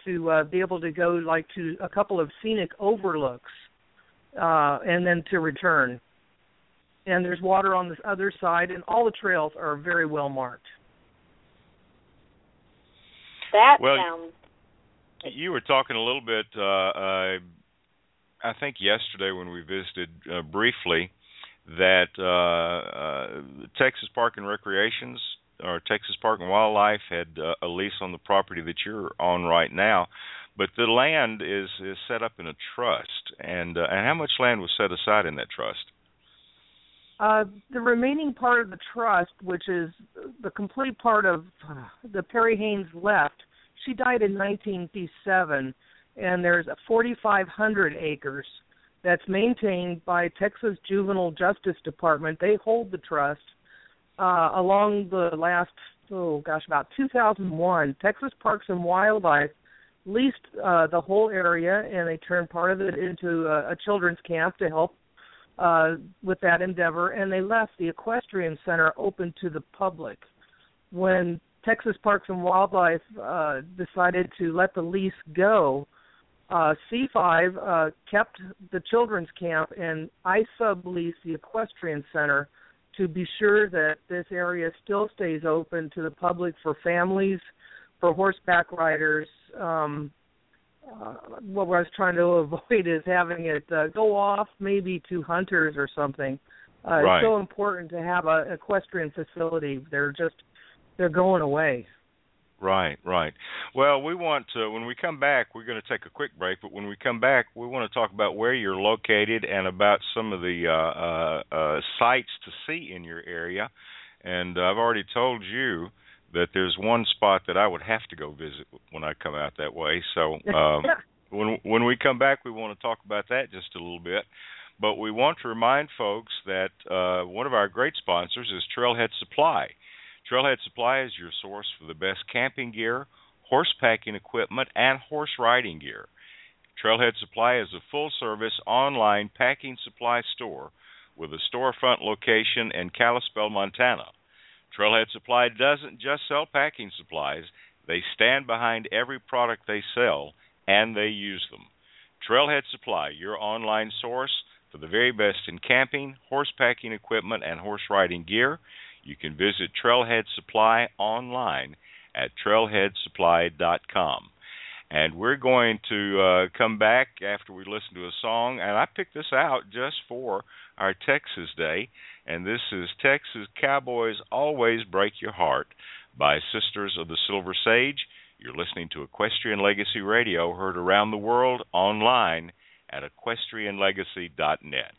to uh, be able to go like to a couple of scenic overlooks uh, and then to return. And there's water on this other side, and all the trails are very well marked. That well, sounds... You were talking a little bit, uh, uh, I think yesterday when we visited uh, briefly, that uh, uh, Texas Park and Recreations, or Texas Park and Wildlife, had uh, a lease on the property that you're on right now, but the land is, is set up in a trust. And, uh, and how much land was set aside in that trust? Uh, the remaining part of the trust, which is the complete part of uh, the Perry Haynes left, she died in nineteen fifty-seven, and there's forty-five hundred acres that's maintained by Texas Juvenile Justice Department. They hold the trust. Uh, along the last, oh gosh, about two thousand one, Texas Parks and Wildlife leased uh, the whole area, and they turned part of it into a, a children's camp to help uh, with that endeavor, and they left the equestrian center open to the public. When Texas Parks and Wildlife uh, decided to let the lease go, uh, C five uh, kept the children's camp, and I subleased the equestrian center to be sure that this area still stays open to the public for families, for horseback riders. Um, uh, what I was trying to avoid is having it uh, go off maybe to hunters or something. Uh, right. It's so important to have an equestrian facility. They're just, they're going away. Right, right. Well, we want to, when we come back, we're going to take a quick break, but when we come back, we want to talk about where you're located and about some of the uh, uh, uh, sites to see in your area. And uh, I've already told you that there's one spot that I would have to go visit when I come out that way. So um, when when we come back, we want to talk about that just a little bit. But we want to remind folks that uh, one of our great sponsors is Trailhead Supply. Trailhead Supply is your source for the best camping gear, horse packing equipment, and horse riding gear. Trailhead Supply is a full-service online packing supply store with a storefront location in Kalispell, Montana. Trailhead Supply doesn't just sell packing supplies. They stand behind every product they sell, and they use them. Trailhead Supply, your online source for the very best in camping, horse packing equipment, and horse riding gear. You can visit Trailhead Supply online at trailhead supply dot com. And we're going to uh, come back after we listen to a song, and I picked this out just for our Texas Day, and this is Texas Cowboys Always Break Your Heart by Sisters of the Silver Sage. You're listening to Equestrian Legacy Radio, heard around the world online at equestrian legacy dot net.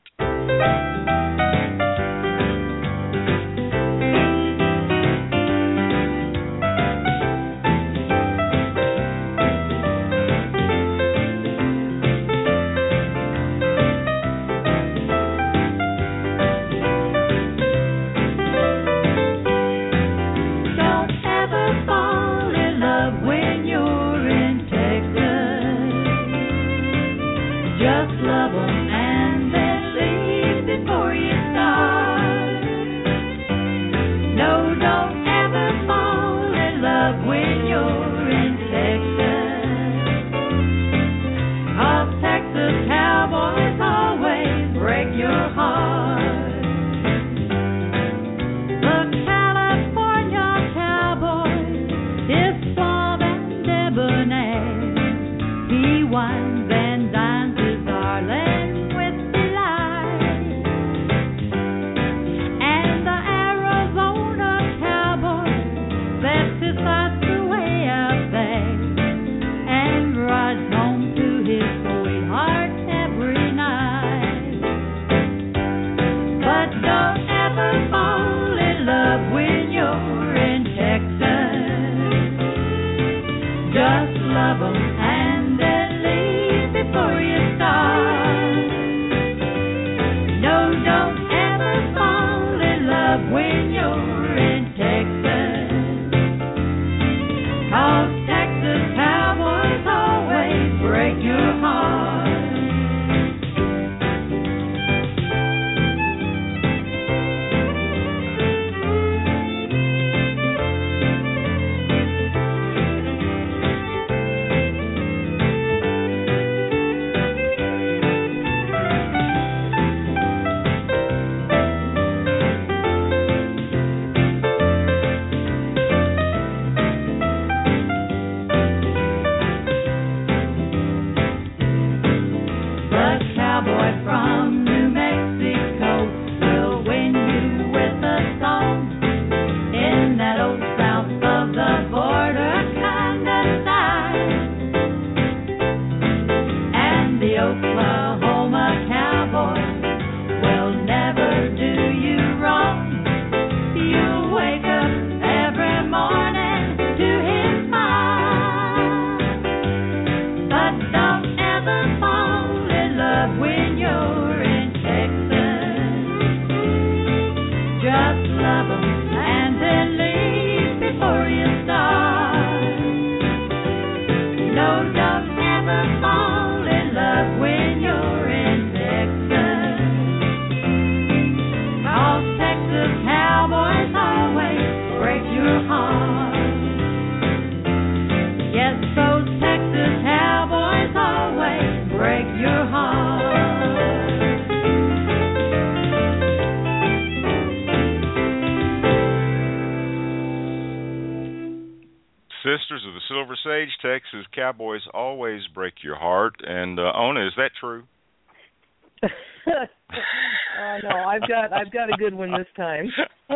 the Oklahoma Cowboys will never do you wrong. You'll wake up every morning to his smile. But don't ever fall in love when you're in Texas. Just love 'em and then leave before you start. No, don't ever fall in love when you're in Texas. 'Cause Texas cowboys always break your heart. Yes, those Texas cowboys always break your heart. Sisters of the Silver Sage, Texas cowboys always break your heart. And uh, Ona, is that true? uh, no, I've got I've got a good one this time.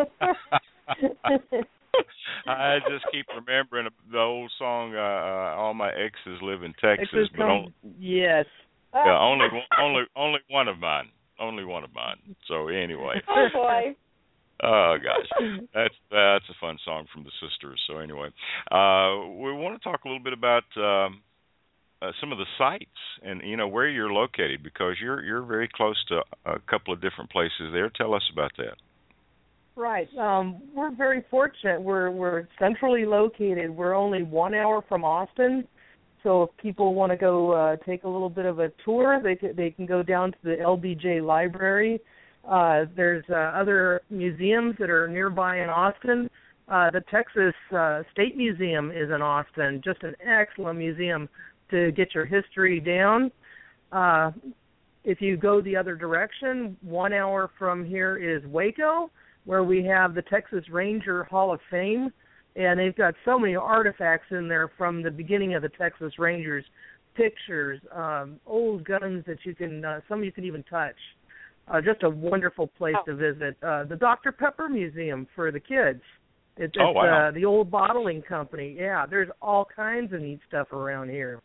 I just keep remembering the old song, uh, uh, "All My Exes Live in Texas," Exes but come, on, yes, yeah, only only only one of mine, only one of mine. So anyway. Oh boy. Oh gosh, that's that's a fun song from the Sisters. So anyway, uh, we want to talk a little bit about um, uh, some of the sites and you know where you're located, because you're you're very close to a couple of different places there. Tell us about that. right. Um, we're very fortunate. We're we're centrally located. We're only one hour from Austin, so if people want to go uh, take a little bit of a tour, they can, they can go down to the L B J Library. Uh, there's uh, other museums that are nearby in Austin. Uh, the Texas uh, State Museum is in Austin, just an excellent museum to get your history down. Uh, if you go the other direction, one hour from here is Waco, where we have the Texas Ranger Hall of Fame, and they've got so many artifacts in there from the beginning of the Texas Rangers, pictures, um, old guns that you can, uh, some you can even touch. Uh, just a wonderful place Oh. to visit. Uh, the Doctor Pepper Museum for the kids. It, it's Oh, wow. uh, the old bottling company. Yeah, there's all kinds of neat stuff around here.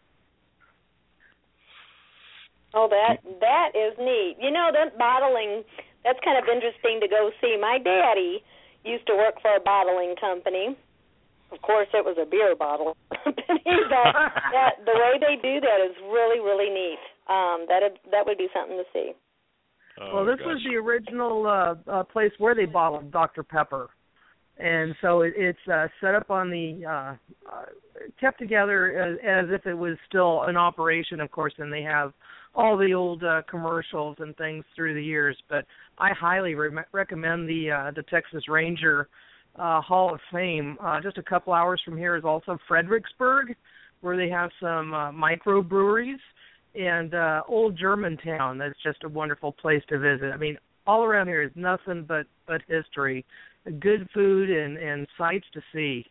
Oh, that that is neat. You know, that bottling, that's kind of interesting to go see. My daddy used to work for a bottling company. Of course, it was a beer bottle company, but that, the way they do that is really, really neat. Um, that that would be something to see. Oh, well, this gosh. was the original uh, uh, place where they bottled Doctor Pepper. And so it, it's uh, set up on the, uh, uh, kept together as, as if it was still an operation, of course, and they have all the old uh, commercials and things through the years. But I highly re- recommend the uh, the Texas Ranger uh, Hall of Fame. Uh, just a couple hours from here is also Fredericksburg, where they have some uh, microbreweries, and uh, Old Germantown. That's just a wonderful place to visit. I mean, all around here is nothing but, but history, good food, and, and sights to see.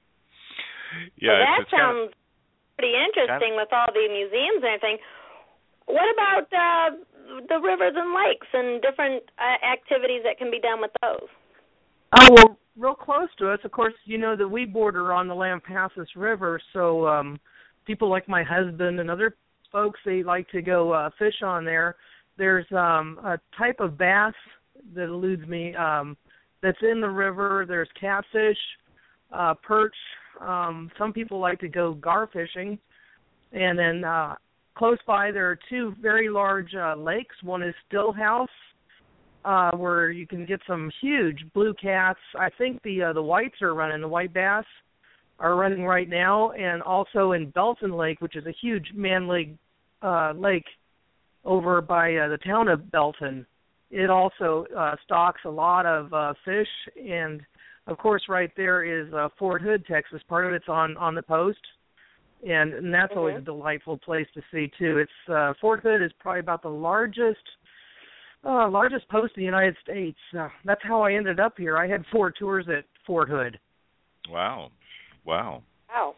Yeah, well, that it's, it's sounds kind of, pretty interesting with all the museums and everything. What about uh, the rivers and lakes and different uh, activities that can be done with those? Oh, well, real close to us, of course, you know that we border on the Lampasas River, so um, people like my husband and other folks, they like to go uh, fish on there. There's um, a type of bass that eludes me um, that's in the river. There's catfish, uh, perch. Um, some people like to go gar fishing. And then uh, close by there are two very large uh, lakes. One is Stillhouse, uh, where you can get some huge blue cats. I think the uh, the whites are running, the white bass are running right now, and also in Belton Lake, which is a huge man-made uh, lake over by uh, the town of Belton. It also uh, stocks a lot of uh, fish, and of course right there is uh, Fort Hood, Texas. Part of it's on, on the post, and, and that's Mm-hmm. always a delightful place to see too. It's uh, Fort Hood is probably about the largest uh, largest post in the United States. Uh, that's how I ended up here. I had four tours at Fort Hood. wow. Wow. Wow.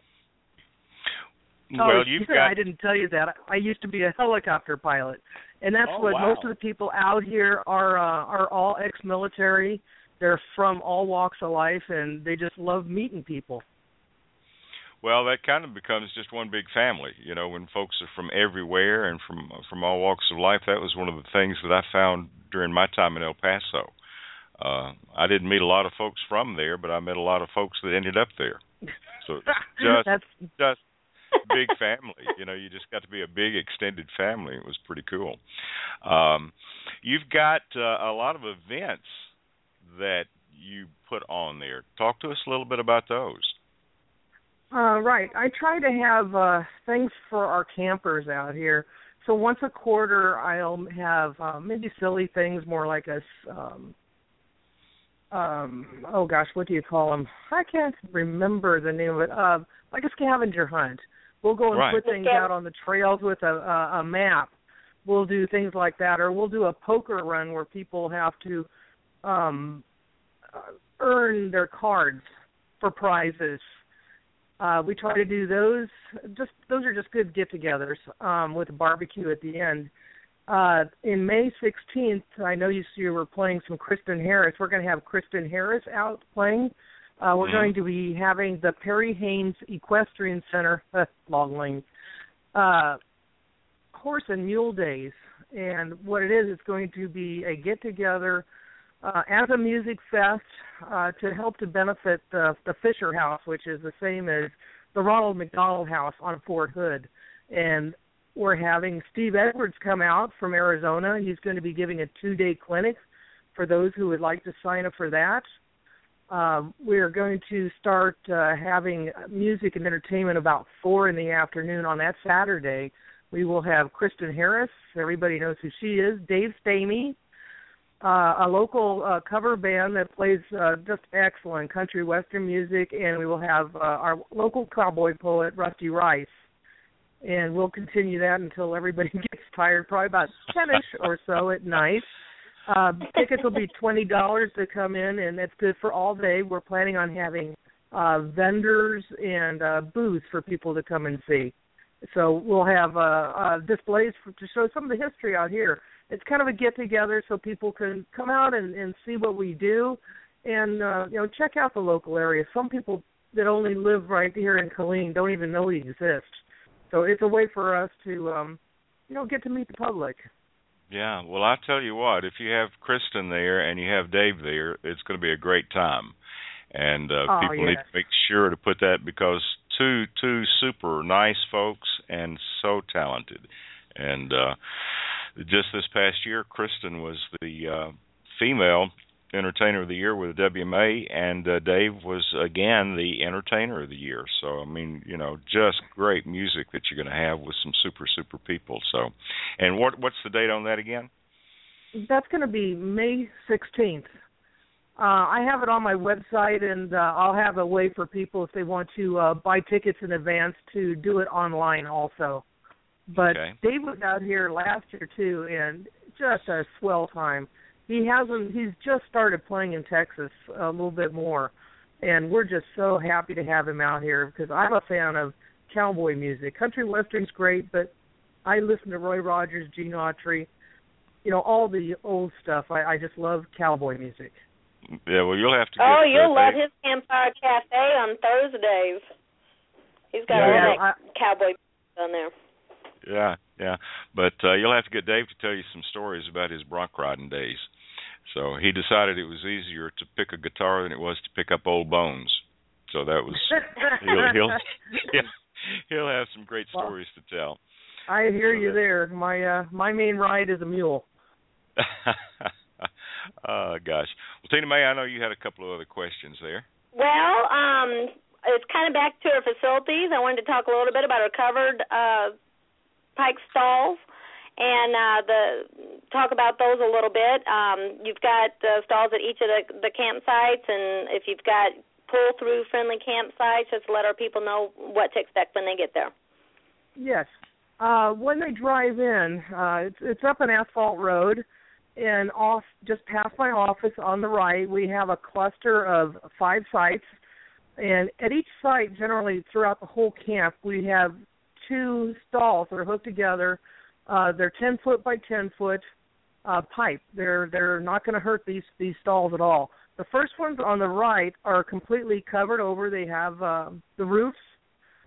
Well, oh, you've yeah, got... I didn't tell you that. I used to be a helicopter pilot, and that's Oh, what wow. most of the people out here are. Uh, are all ex-military. They're from all walks of life, and they just love meeting people. Well, that kind of becomes just one big family, you know, when folks are from everywhere and from from all walks of life. That was one of the things that I found during my time in El Paso. Uh, I didn't meet a lot of folks from there, but I met a lot of folks that ended up there. So it's just That's... just big family. You know, you just got to be a big extended family. It was pretty cool. Um, you've got uh, a lot of events that you put on there. Talk to us a little bit about those. Uh, right. I try to have uh, things for our campers out here. So once a quarter, I'll have uh, maybe silly things, more like a, um, um, oh gosh, what do you call them? I can't remember the name of it. Uh, like a scavenger hunt. We'll go and Right. put things out on the trails with a, a, a map. We'll do things like that, or we'll do a poker run where people have to um, earn their cards for prizes. Uh, we try to do those. Just those are just good get-togethers um, with a barbecue at the end. Uh, in May sixteenth, I know you, you were playing some Kristen Harris. We're going to have Kristen Harris out playing. Uh, we're mm-hmm. going to be having the Perry Haynes Equestrian Center, long lane, uh, horse and mule days. And what it is, it's going to be a get-together uh, as a music fest uh, to help to benefit the, the Fisher House, which is the same as the Ronald McDonald House on Fort Hood. And we're having Steve Edwards come out from Arizona. He's going to be giving a two-day clinic for those who would like to sign up for that. Um, we're going to start uh, having music and entertainment about four in the afternoon on that Saturday. We will have Kristen Harris. Everybody knows who she is. Dave Stamey, uh, a local uh, cover band that plays uh, just excellent country western music, and we will have uh, our local cowboy poet, Rusty Rice. And we'll continue that until everybody gets tired, probably about ten-ish or so at night. Uh, tickets will be twenty dollars to come in, and that's good for all day. We're planning on having uh, vendors and uh, booths for people to come and see. So we'll have uh, uh, displays for, to show some of the history out here. It's kind of a get-together so people can come out and, and see what we do and, uh, you know, check out the local area. Some people that only live right here in Killeen don't even know we exist. So it's a way for us to, um, you know, get to meet the public. Yeah, well, I tell you what, if you have Kristen there and you have Dave there, it's going to be a great time. And uh, oh, people yes. need to make sure to put that, because two two super nice folks and so talented. And uh, just this past year, Kristen was the uh, female Entertainer of the Year with the W M A, and uh, Dave was, again, the Entertainer of the Year. So, I mean, you know, just great music that you're going to have with some super, super people. So, and what what's the date on that again? That's going to be May sixteenth. Uh, I have it on my website, and uh, I'll have a way for people, if they want to uh, buy tickets in advance, to do it online also. But okay. Dave was out here last year, too, and just a swell time. He hasn't. He's just started playing in Texas a little bit more, and we're just so happy to have him out here because I'm a fan of cowboy music. Country western's great, but I listen to Roy Rogers, Gene Autry, you know, all the old stuff. I, I just love cowboy music. Yeah, well, you'll have to. Get, oh, you'll uh, love his Campfire Cafe on Thursdays. He's got yeah, all yeah. that I, cowboy on there. Yeah, yeah, but uh, you'll have to get Dave to tell you some stories about his bronc riding days. So he decided it was easier to pick a guitar than it was to pick up old bones. So that was he'll he'll, he'll, he'll have some great stories well, to tell. I hear so you that, there. My uh, my main ride is a mule. Oh, gosh. Well, Tina May, I know you had a couple of other questions there. Well, um, it's kind of back to our facilities. I wanted to talk a little bit about our covered uh, pike stalls and uh, the talk about those a little bit. Um, you've got uh, stalls at each of the, the campsites, and if you've got pull-through friendly campsites, just to let our people know what to expect when they get there. Yes. Uh, when they drive in, uh, it's, it's up an asphalt road. And off, just past my office on the right, we have a cluster of five sites. And at each site, generally throughout the whole camp, we have two stalls that are hooked together. Uh, they're ten foot by ten foot uh, pipe. They're they're not going to hurt these these stalls at all. The first ones on the right are completely covered over. They have uh, the roofs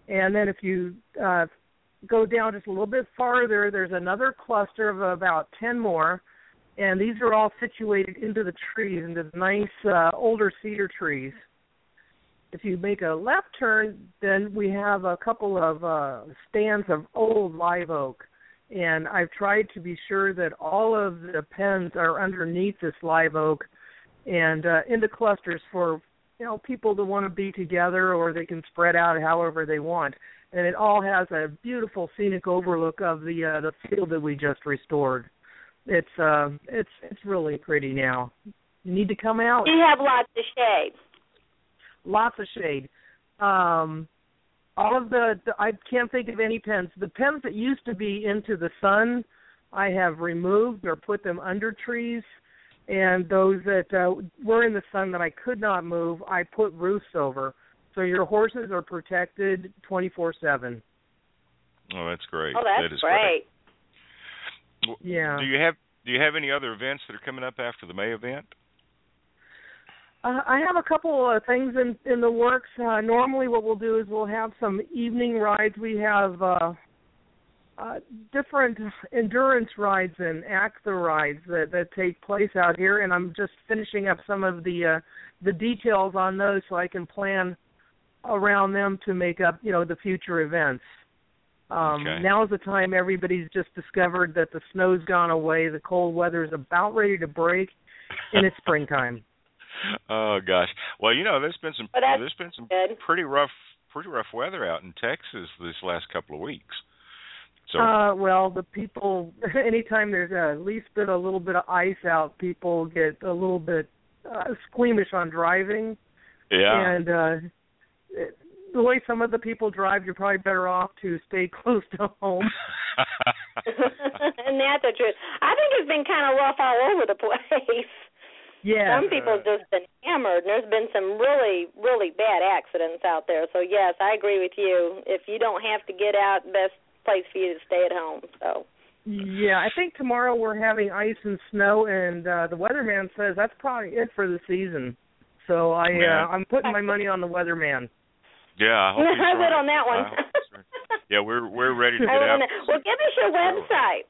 And then if you uh, go down just a little bit farther, there's another cluster of about ten more, and these are all situated into the trees, into the nice uh, older cedar trees. If you make a left turn, then we have a couple of uh, stands of old live oak. And I've tried to be sure that all of the pens are underneath this live oak and uh, into clusters for, you know, people to want to be together, or they can spread out however they want. And it all has a beautiful scenic overlook of the uh, the field that we just restored. It's uh, it's it's really pretty now. You need to come out. You have lots of shade. Lots of shade. Um, all of the, the, I can't think of any pens. The pens that used to be into the sun, I have removed or put them under trees. And those that uh, were in the sun that I could not move, I put roofs over. So your horses are protected twenty-four seven. Oh, that's great. Oh, that's that is great. great. Yeah. Do you have Do you have any other events that are coming up after the May event? Uh, I have a couple of things in, in the works. Uh, normally what we'll do is we'll have some evening rides. We have uh, uh, different endurance rides and actha rides that, that take place out here, and I'm just finishing up some of the uh, the details on those so I can plan around them to make up, you know, the future events. Um, okay. Now is the time everybody's just discovered that the snow's gone away, the cold weather is about ready to break, and it's springtime. Oh gosh. Well, you know, there's been some Well, that's there's been some good. pretty rough pretty rough weather out in Texas this last couple of weeks. So Uh, well, the people, anytime there's a least bit, a little bit of ice out, people get a little bit uh, squeamish on driving. yeah. And uh, it, the way some of the people drive, you're probably better off to stay close to home. And that's the truth. I think it's been kind of rough all over the place. Yeah. Some people have just been hammered, and there's been some really, really bad accidents out there. So, yes, I agree with you. If you don't have to get out, best place for you to stay at home. So. Yeah, I think tomorrow we're having ice and snow, and uh, the weatherman says that's probably it for the season. So I, Yeah. uh, I'm putting my money on the weatherman. Yeah, I hope he's I would right. on that one. I hope he's right. Yeah, we're we're ready to get I out. would on that. Well, give us your website.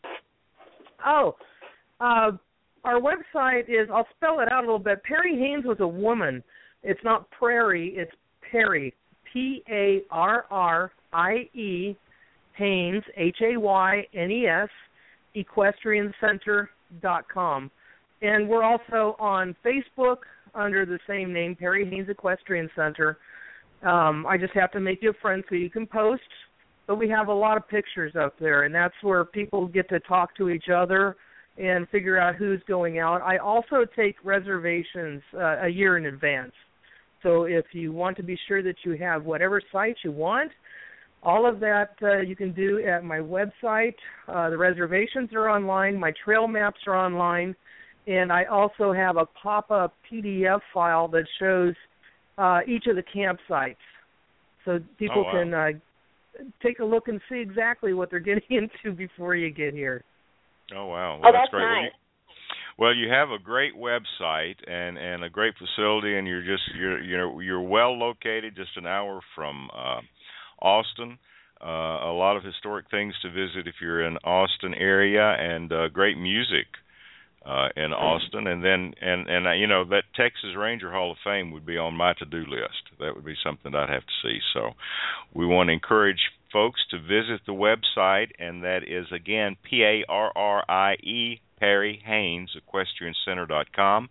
Oh, uh, our website is, I'll spell it out a little bit. Perry Haynes was a woman. It's not Prairie, it's Perry. P A R R I E, Haynes, H A Y N E S, equestrian center dot com. And we're also on Facebook under the same name, Perry Haynes Equestrian Center. Um, I just have to make you a friend so you can post. But we have a lot of pictures up there, and that's where people get to talk to each other and figure out who's going out. I also take reservations uh, a year in advance. So if you want to be sure that you have whatever site you want, all of that uh, you can do at my website. Uh, the reservations are online. My trail maps are online. And I also have a pop-up P D F file that shows uh, each of the campsites. So people Oh, wow. can uh, take a look and see exactly what they're getting into before you get here. Oh wow, Oh, well, that's great. Well, nice. you, well, you have a great website and, and a great facility, and you're just you're you're you're well located, just an hour from uh, Austin. Uh, a lot of historic things to visit if you're in Austin area, and uh, great music uh, in Austin. And then and and uh, you know, that Texas Ranger Hall of Fame would be on my to-do list. That would be something I'd have to see. So we want to encourage folks to visit the website, and that is, again, P A R R I E, Perry Haynes, equestrian center dot com.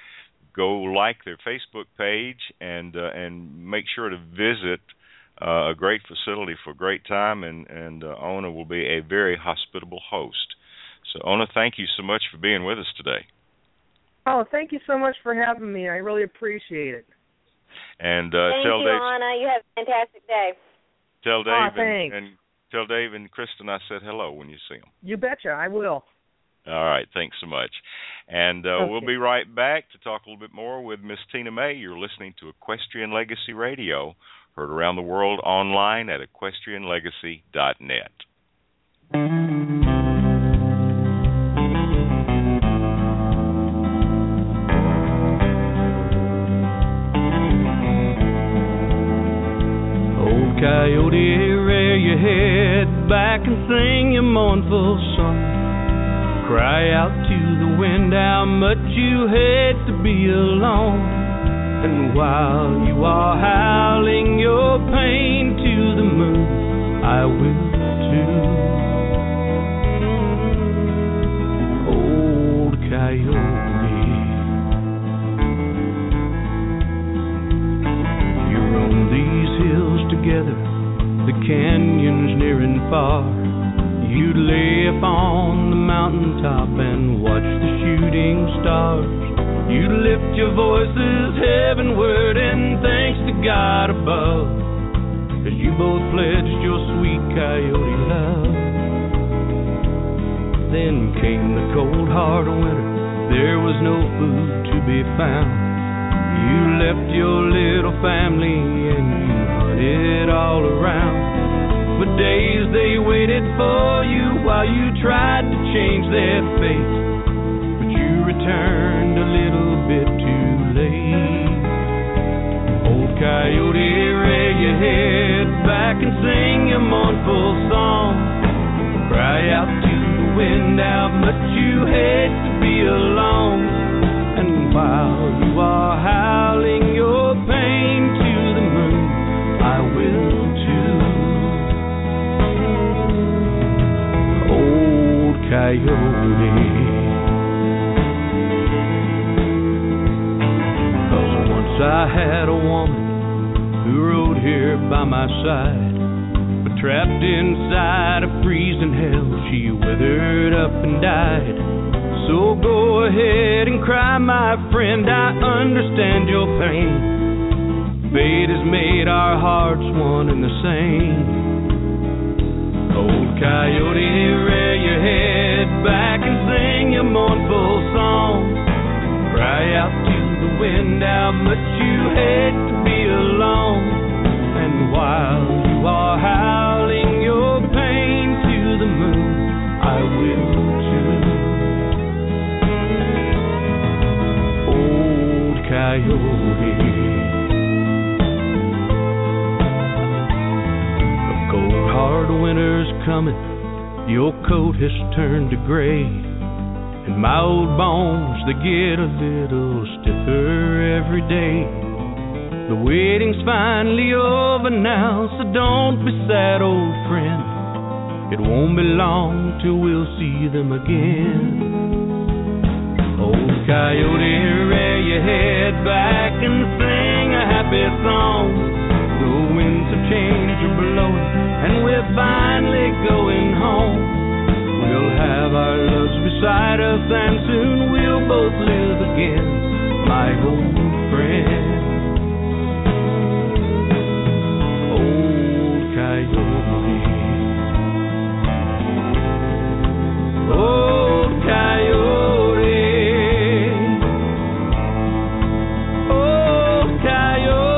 Go like their Facebook page and uh, and make sure to visit uh, a great facility for a great time, and, and uh, Ona will be a very hospitable host. So, Ona, thank you so much for being with us today. Oh, thank you so much for having me. I really appreciate it. And uh, Thank tell you, Dave, Anna. You have a fantastic day. tell Dave, Aw, and, thanks. and tell Dave and Kristen I said hello when you see them. You betcha, I will. All right, thanks so much. And uh, Okay. we'll be right back to talk a little bit more with Miss Tina May. You're listening to Equestrian Legacy Radio, heard around the world online at equestrian legacy dot net. Coyote mournful song. Cry out to the wind how much you hate to be alone. And while you are howling your pain to the moon, I will too. Old coyote, you roam these hills together, the canyons near and far. You'd lay up on the mountaintop and watch the shooting stars. You'd lift your voices heavenward in thanks to God above, as you both pledged your sweet coyote love. Then came the cold hard winter, there was no food to be found. You left your little family and you hunted all around. For days they waited for you while you tried to change their fate, but you returned a little bit too late. Old coyote, rear your head back and sing your mournful song. Cry out to the wind how much you hate to be alone. And while you are howling your pain to the moon, I will too. Old coyote, 'cause once I had a woman who rode here by my side, but trapped inside a freezing hell, she withered up and died. So go ahead and cry, my friend, I understand your pain. Fate has made our hearts one and the same. Old coyote, rear your head back and sing your mournful song. Cry out to the wind how much you hate to be alone. And while you are howling your pain to the moon, I will too. Old coyote, hard winter's coming, your coat has turned to gray, and my old bones, they get a little stiffer every day. The waiting's finally over now, so don't be sad, old friend. It won't be long till we'll see them again. Old coyote, rear your head back and sing a happy song. The winds have changed, are blowing, and we're finally going home. We'll have our loves beside us, and soon we'll both live again, my old friend. Old coyote, old coyote, old coyote.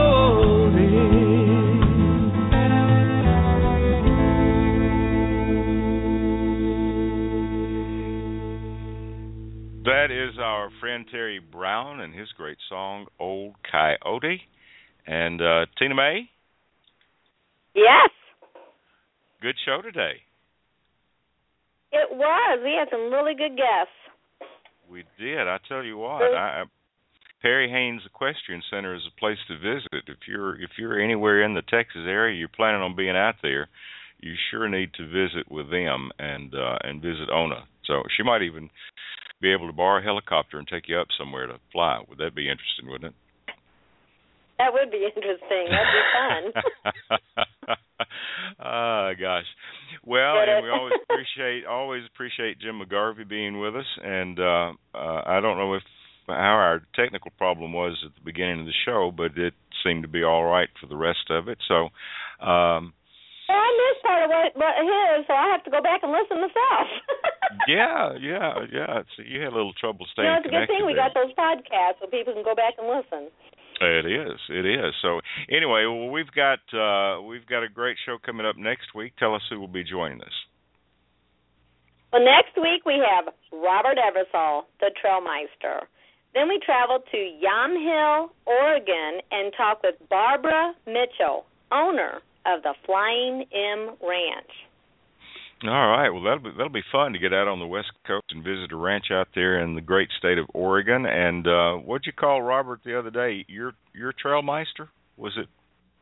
That is our friend Terry Brown and his great song, Old Coyote. And uh, Tina May? Yes. Good show today. It was. We had some really good guests. We did. I tell you what, I, I, Perry Haynes Equestrian Center is a place to visit. If you're if you're anywhere in the Texas area, you're planning on being out there, you sure need to visit with them and uh, and visit Ona. So she might even be able to borrow a helicopter and take you up somewhere to fly. Would that be interesting, wouldn't it? That would be interesting. That'd be fun. Ah, uh, gosh. Well, and we always appreciate always appreciate Jim McGarvey being with us. And uh, uh, I don't know if how our technical problem was at the beginning of the show, but it seemed to be all right for the rest of it. So. Um, Well, I missed part of what, what his, so I have to go back and listen myself. yeah, yeah, yeah. So you had a little trouble staying you know, it's a good connected thing we there. got those podcasts so people can go back and listen. It is, it is. So anyway, well, we've got uh, we've got a great show coming up next week. Tell us who will be joining us. Well, next week we have Robert Eversole, the Trailmeister. Then we travel to Yamhill, Oregon, and talk with Barbara Mitchell, owner of the Flying M Ranch. All right. Well, that'll be that'll be fun to get out on the West Coast and visit a ranch out there in the great state of Oregon. And uh, what'd you call Robert the other day? Your your Trailmeister? Was it?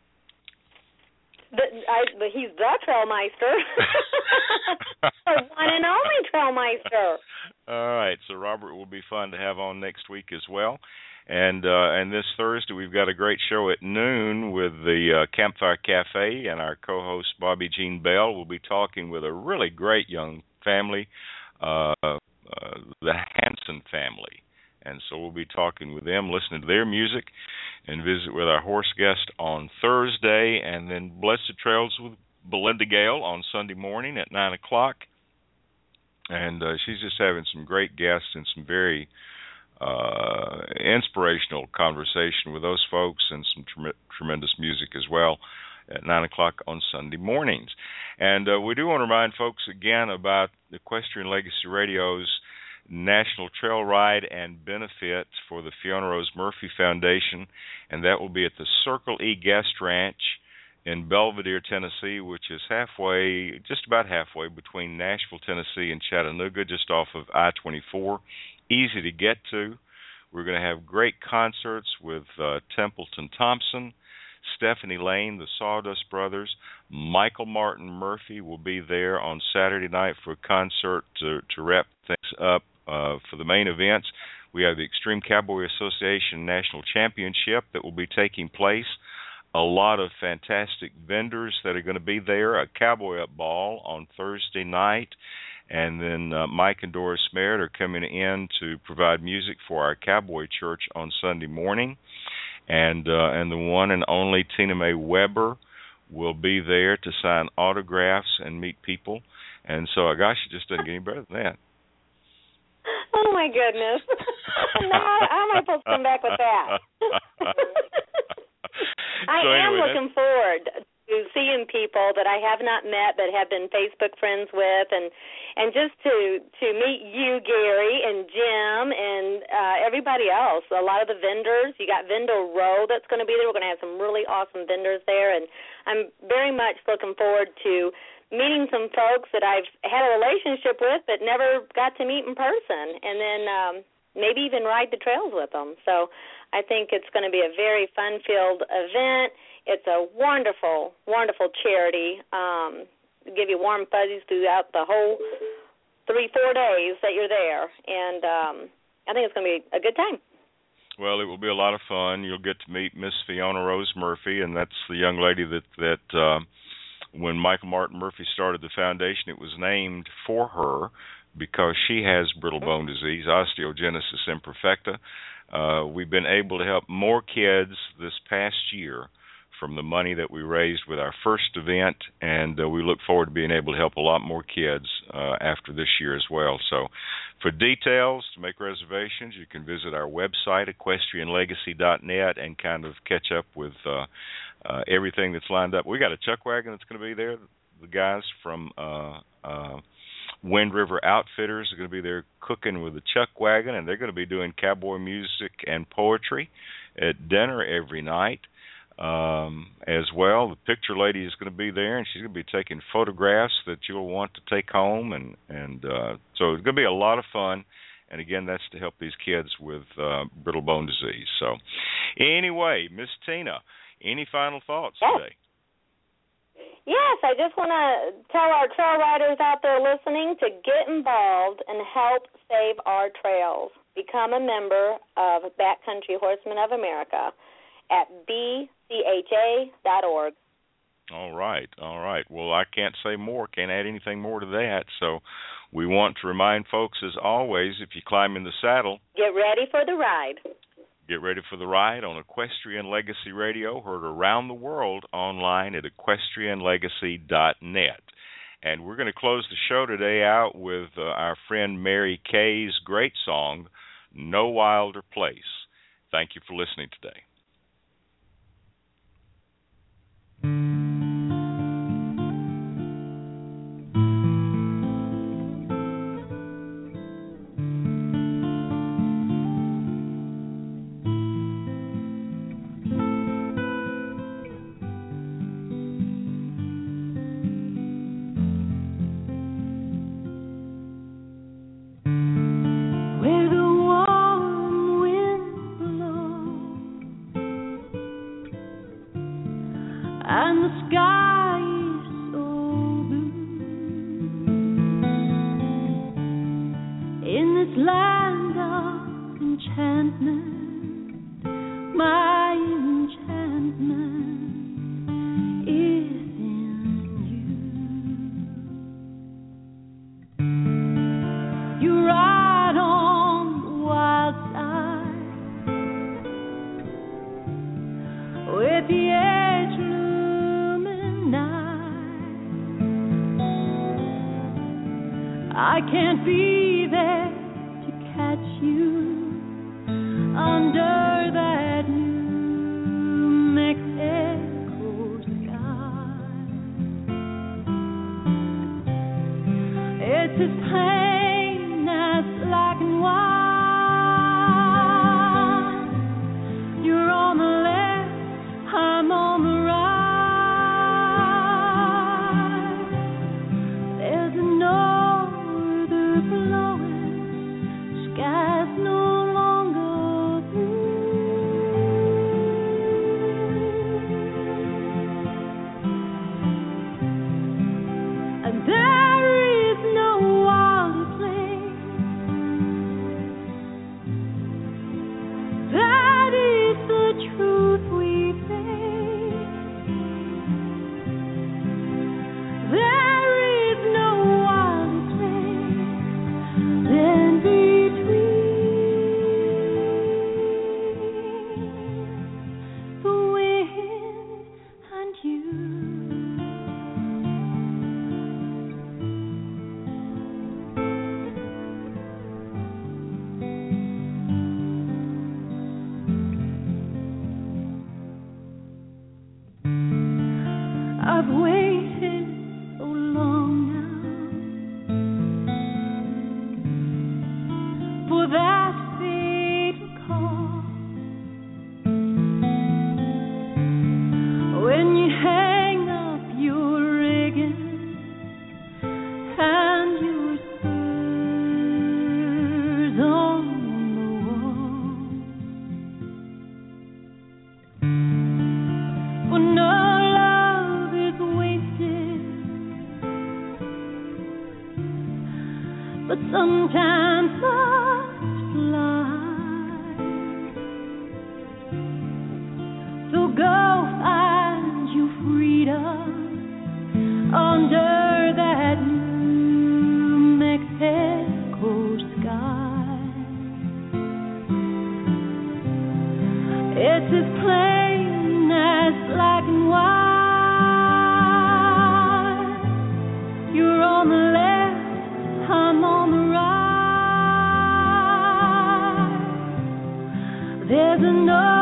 The, I, but he's the Trailmeister, the one and only Trailmeister. All right. So Robert will be fun to have on next week as well. And uh, and this Thursday we've got a great show at noon with the uh, Campfire Cafe, and our co-host Bobby Jean Bell will be talking with a really great young family, uh, uh, the Hanson family. And so we'll be talking with them, listening to their music, and visit with our horse guest on Thursday, and then Blessed Trails with Belinda Gale on Sunday morning at nine o'clock. And uh, she's just having some great guests and some very Uh, inspirational conversation with those folks, and some trem- tremendous music as well at nine o'clock on Sunday mornings. And uh, we do want to remind folks again about Equestrian Legacy Radio's National Trail Ride and benefit for the Fiona Rose Murphy Foundation, and that will be at the Circle E Guest Ranch in Belvedere, Tennessee, which is halfway, just about halfway between Nashville, Tennessee and Chattanooga, just off of I twenty-four. Easy to get to. We're going to have great concerts with uh, Templeton Thompson, Stephanie Lane, the Sawdust Brothers. Michael Martin Murphy will be there on Saturday night for a concert to, to wrap things up uh, for the main events. We have the Extreme Cowboy Association National Championship that will be taking place. A lot of fantastic vendors that are going to be there. A Cowboy Up Ball on Thursday night. And then uh, Mike and Doris Merritt are coming in to provide music for our Cowboy Church on Sunday morning. And uh, and the one and only Tina Mae Weber will be there to sign autographs and meet people. And so, gosh, it just doesn't get any better than that. Oh, my goodness. Now, how am I supposed to come back with that? I so am anyway, looking forward to seeing people that I have not met but have been Facebook friends with, and and just to to meet you, Gary, and Jim, and uh, everybody else. A lot of the vendors. You got Vendor Row that's going to be there. We're going to have some really awesome vendors there, and I'm very much looking forward to meeting some folks that I've had a relationship with but never got to meet in person, and then um, maybe even ride the trails with them. So I think it's going to be a very fun-filled event. It's a wonderful, wonderful charity. Um, give you warm fuzzies throughout the whole three, four days that you're there. And um, I think it's going to be a good time. Well, it will be a lot of fun. You'll get to meet Miss Fiona Rose Murphy, and that's the young lady that, that uh, when Michael Martin Murphy started the foundation, it was named for her because she has brittle bone disease, osteogenesis imperfecta. Uh, we've been able to help more kids this past year from the money that we raised with our first event, and uh, we look forward to being able to help a lot more kids uh, after this year as well. So for details, to make reservations, you can visit our website, equestrian legacy dot net, and kind of catch up with uh, uh, everything that's lined up. We got a chuck wagon that's going to be there. The guys from uh, uh, Wind River Outfitters are going to be there cooking with the chuck wagon, and they're going to be doing cowboy music and poetry at dinner every night. Um, as well, the picture lady is going to be there, and she's going to be taking photographs that you'll want to take home, and and uh, so it's going to be a lot of fun. And again, that's to help these kids with uh, brittle bone disease. So, anyway, Miss Tina, any final thoughts yes. today? Yes, I just want to tell our trail riders out there listening to get involved and help save our trails. Become a member of Backcountry Horsemen of America at b c h a dot org. All right, all right. Well, I can't say more, can't add anything more to that. So we want to remind folks, as always, if you climb in the saddle, get ready for the ride. Get ready for the ride on Equestrian Legacy Radio, heard around the world online at equestrian legacy dot net. And we're going to close the show today out with uh, our friend Mary Kay's great song, No Wilder Place. Thank you for listening today. land of enchantment, my enchantment is in you. You ride on the wild side with the edge looming nigh. I can't be there to catch you under that New Mexico sky. It's as plain as black and white. You're on the left, I'm on the right. There's a norther blowing, skies no longer blue. And there is no wilder place. That is the truth we face. There is no wilder place than between the wind and you. I've waited so long now for that fatal call. When you hang up your rigging and your spurs on the wall, for no love is wasted, but sometimes must fly. So go find your freedom under that New Mexico sky. It's as plain as black and white. You're on the left, I'm on the right. There's a no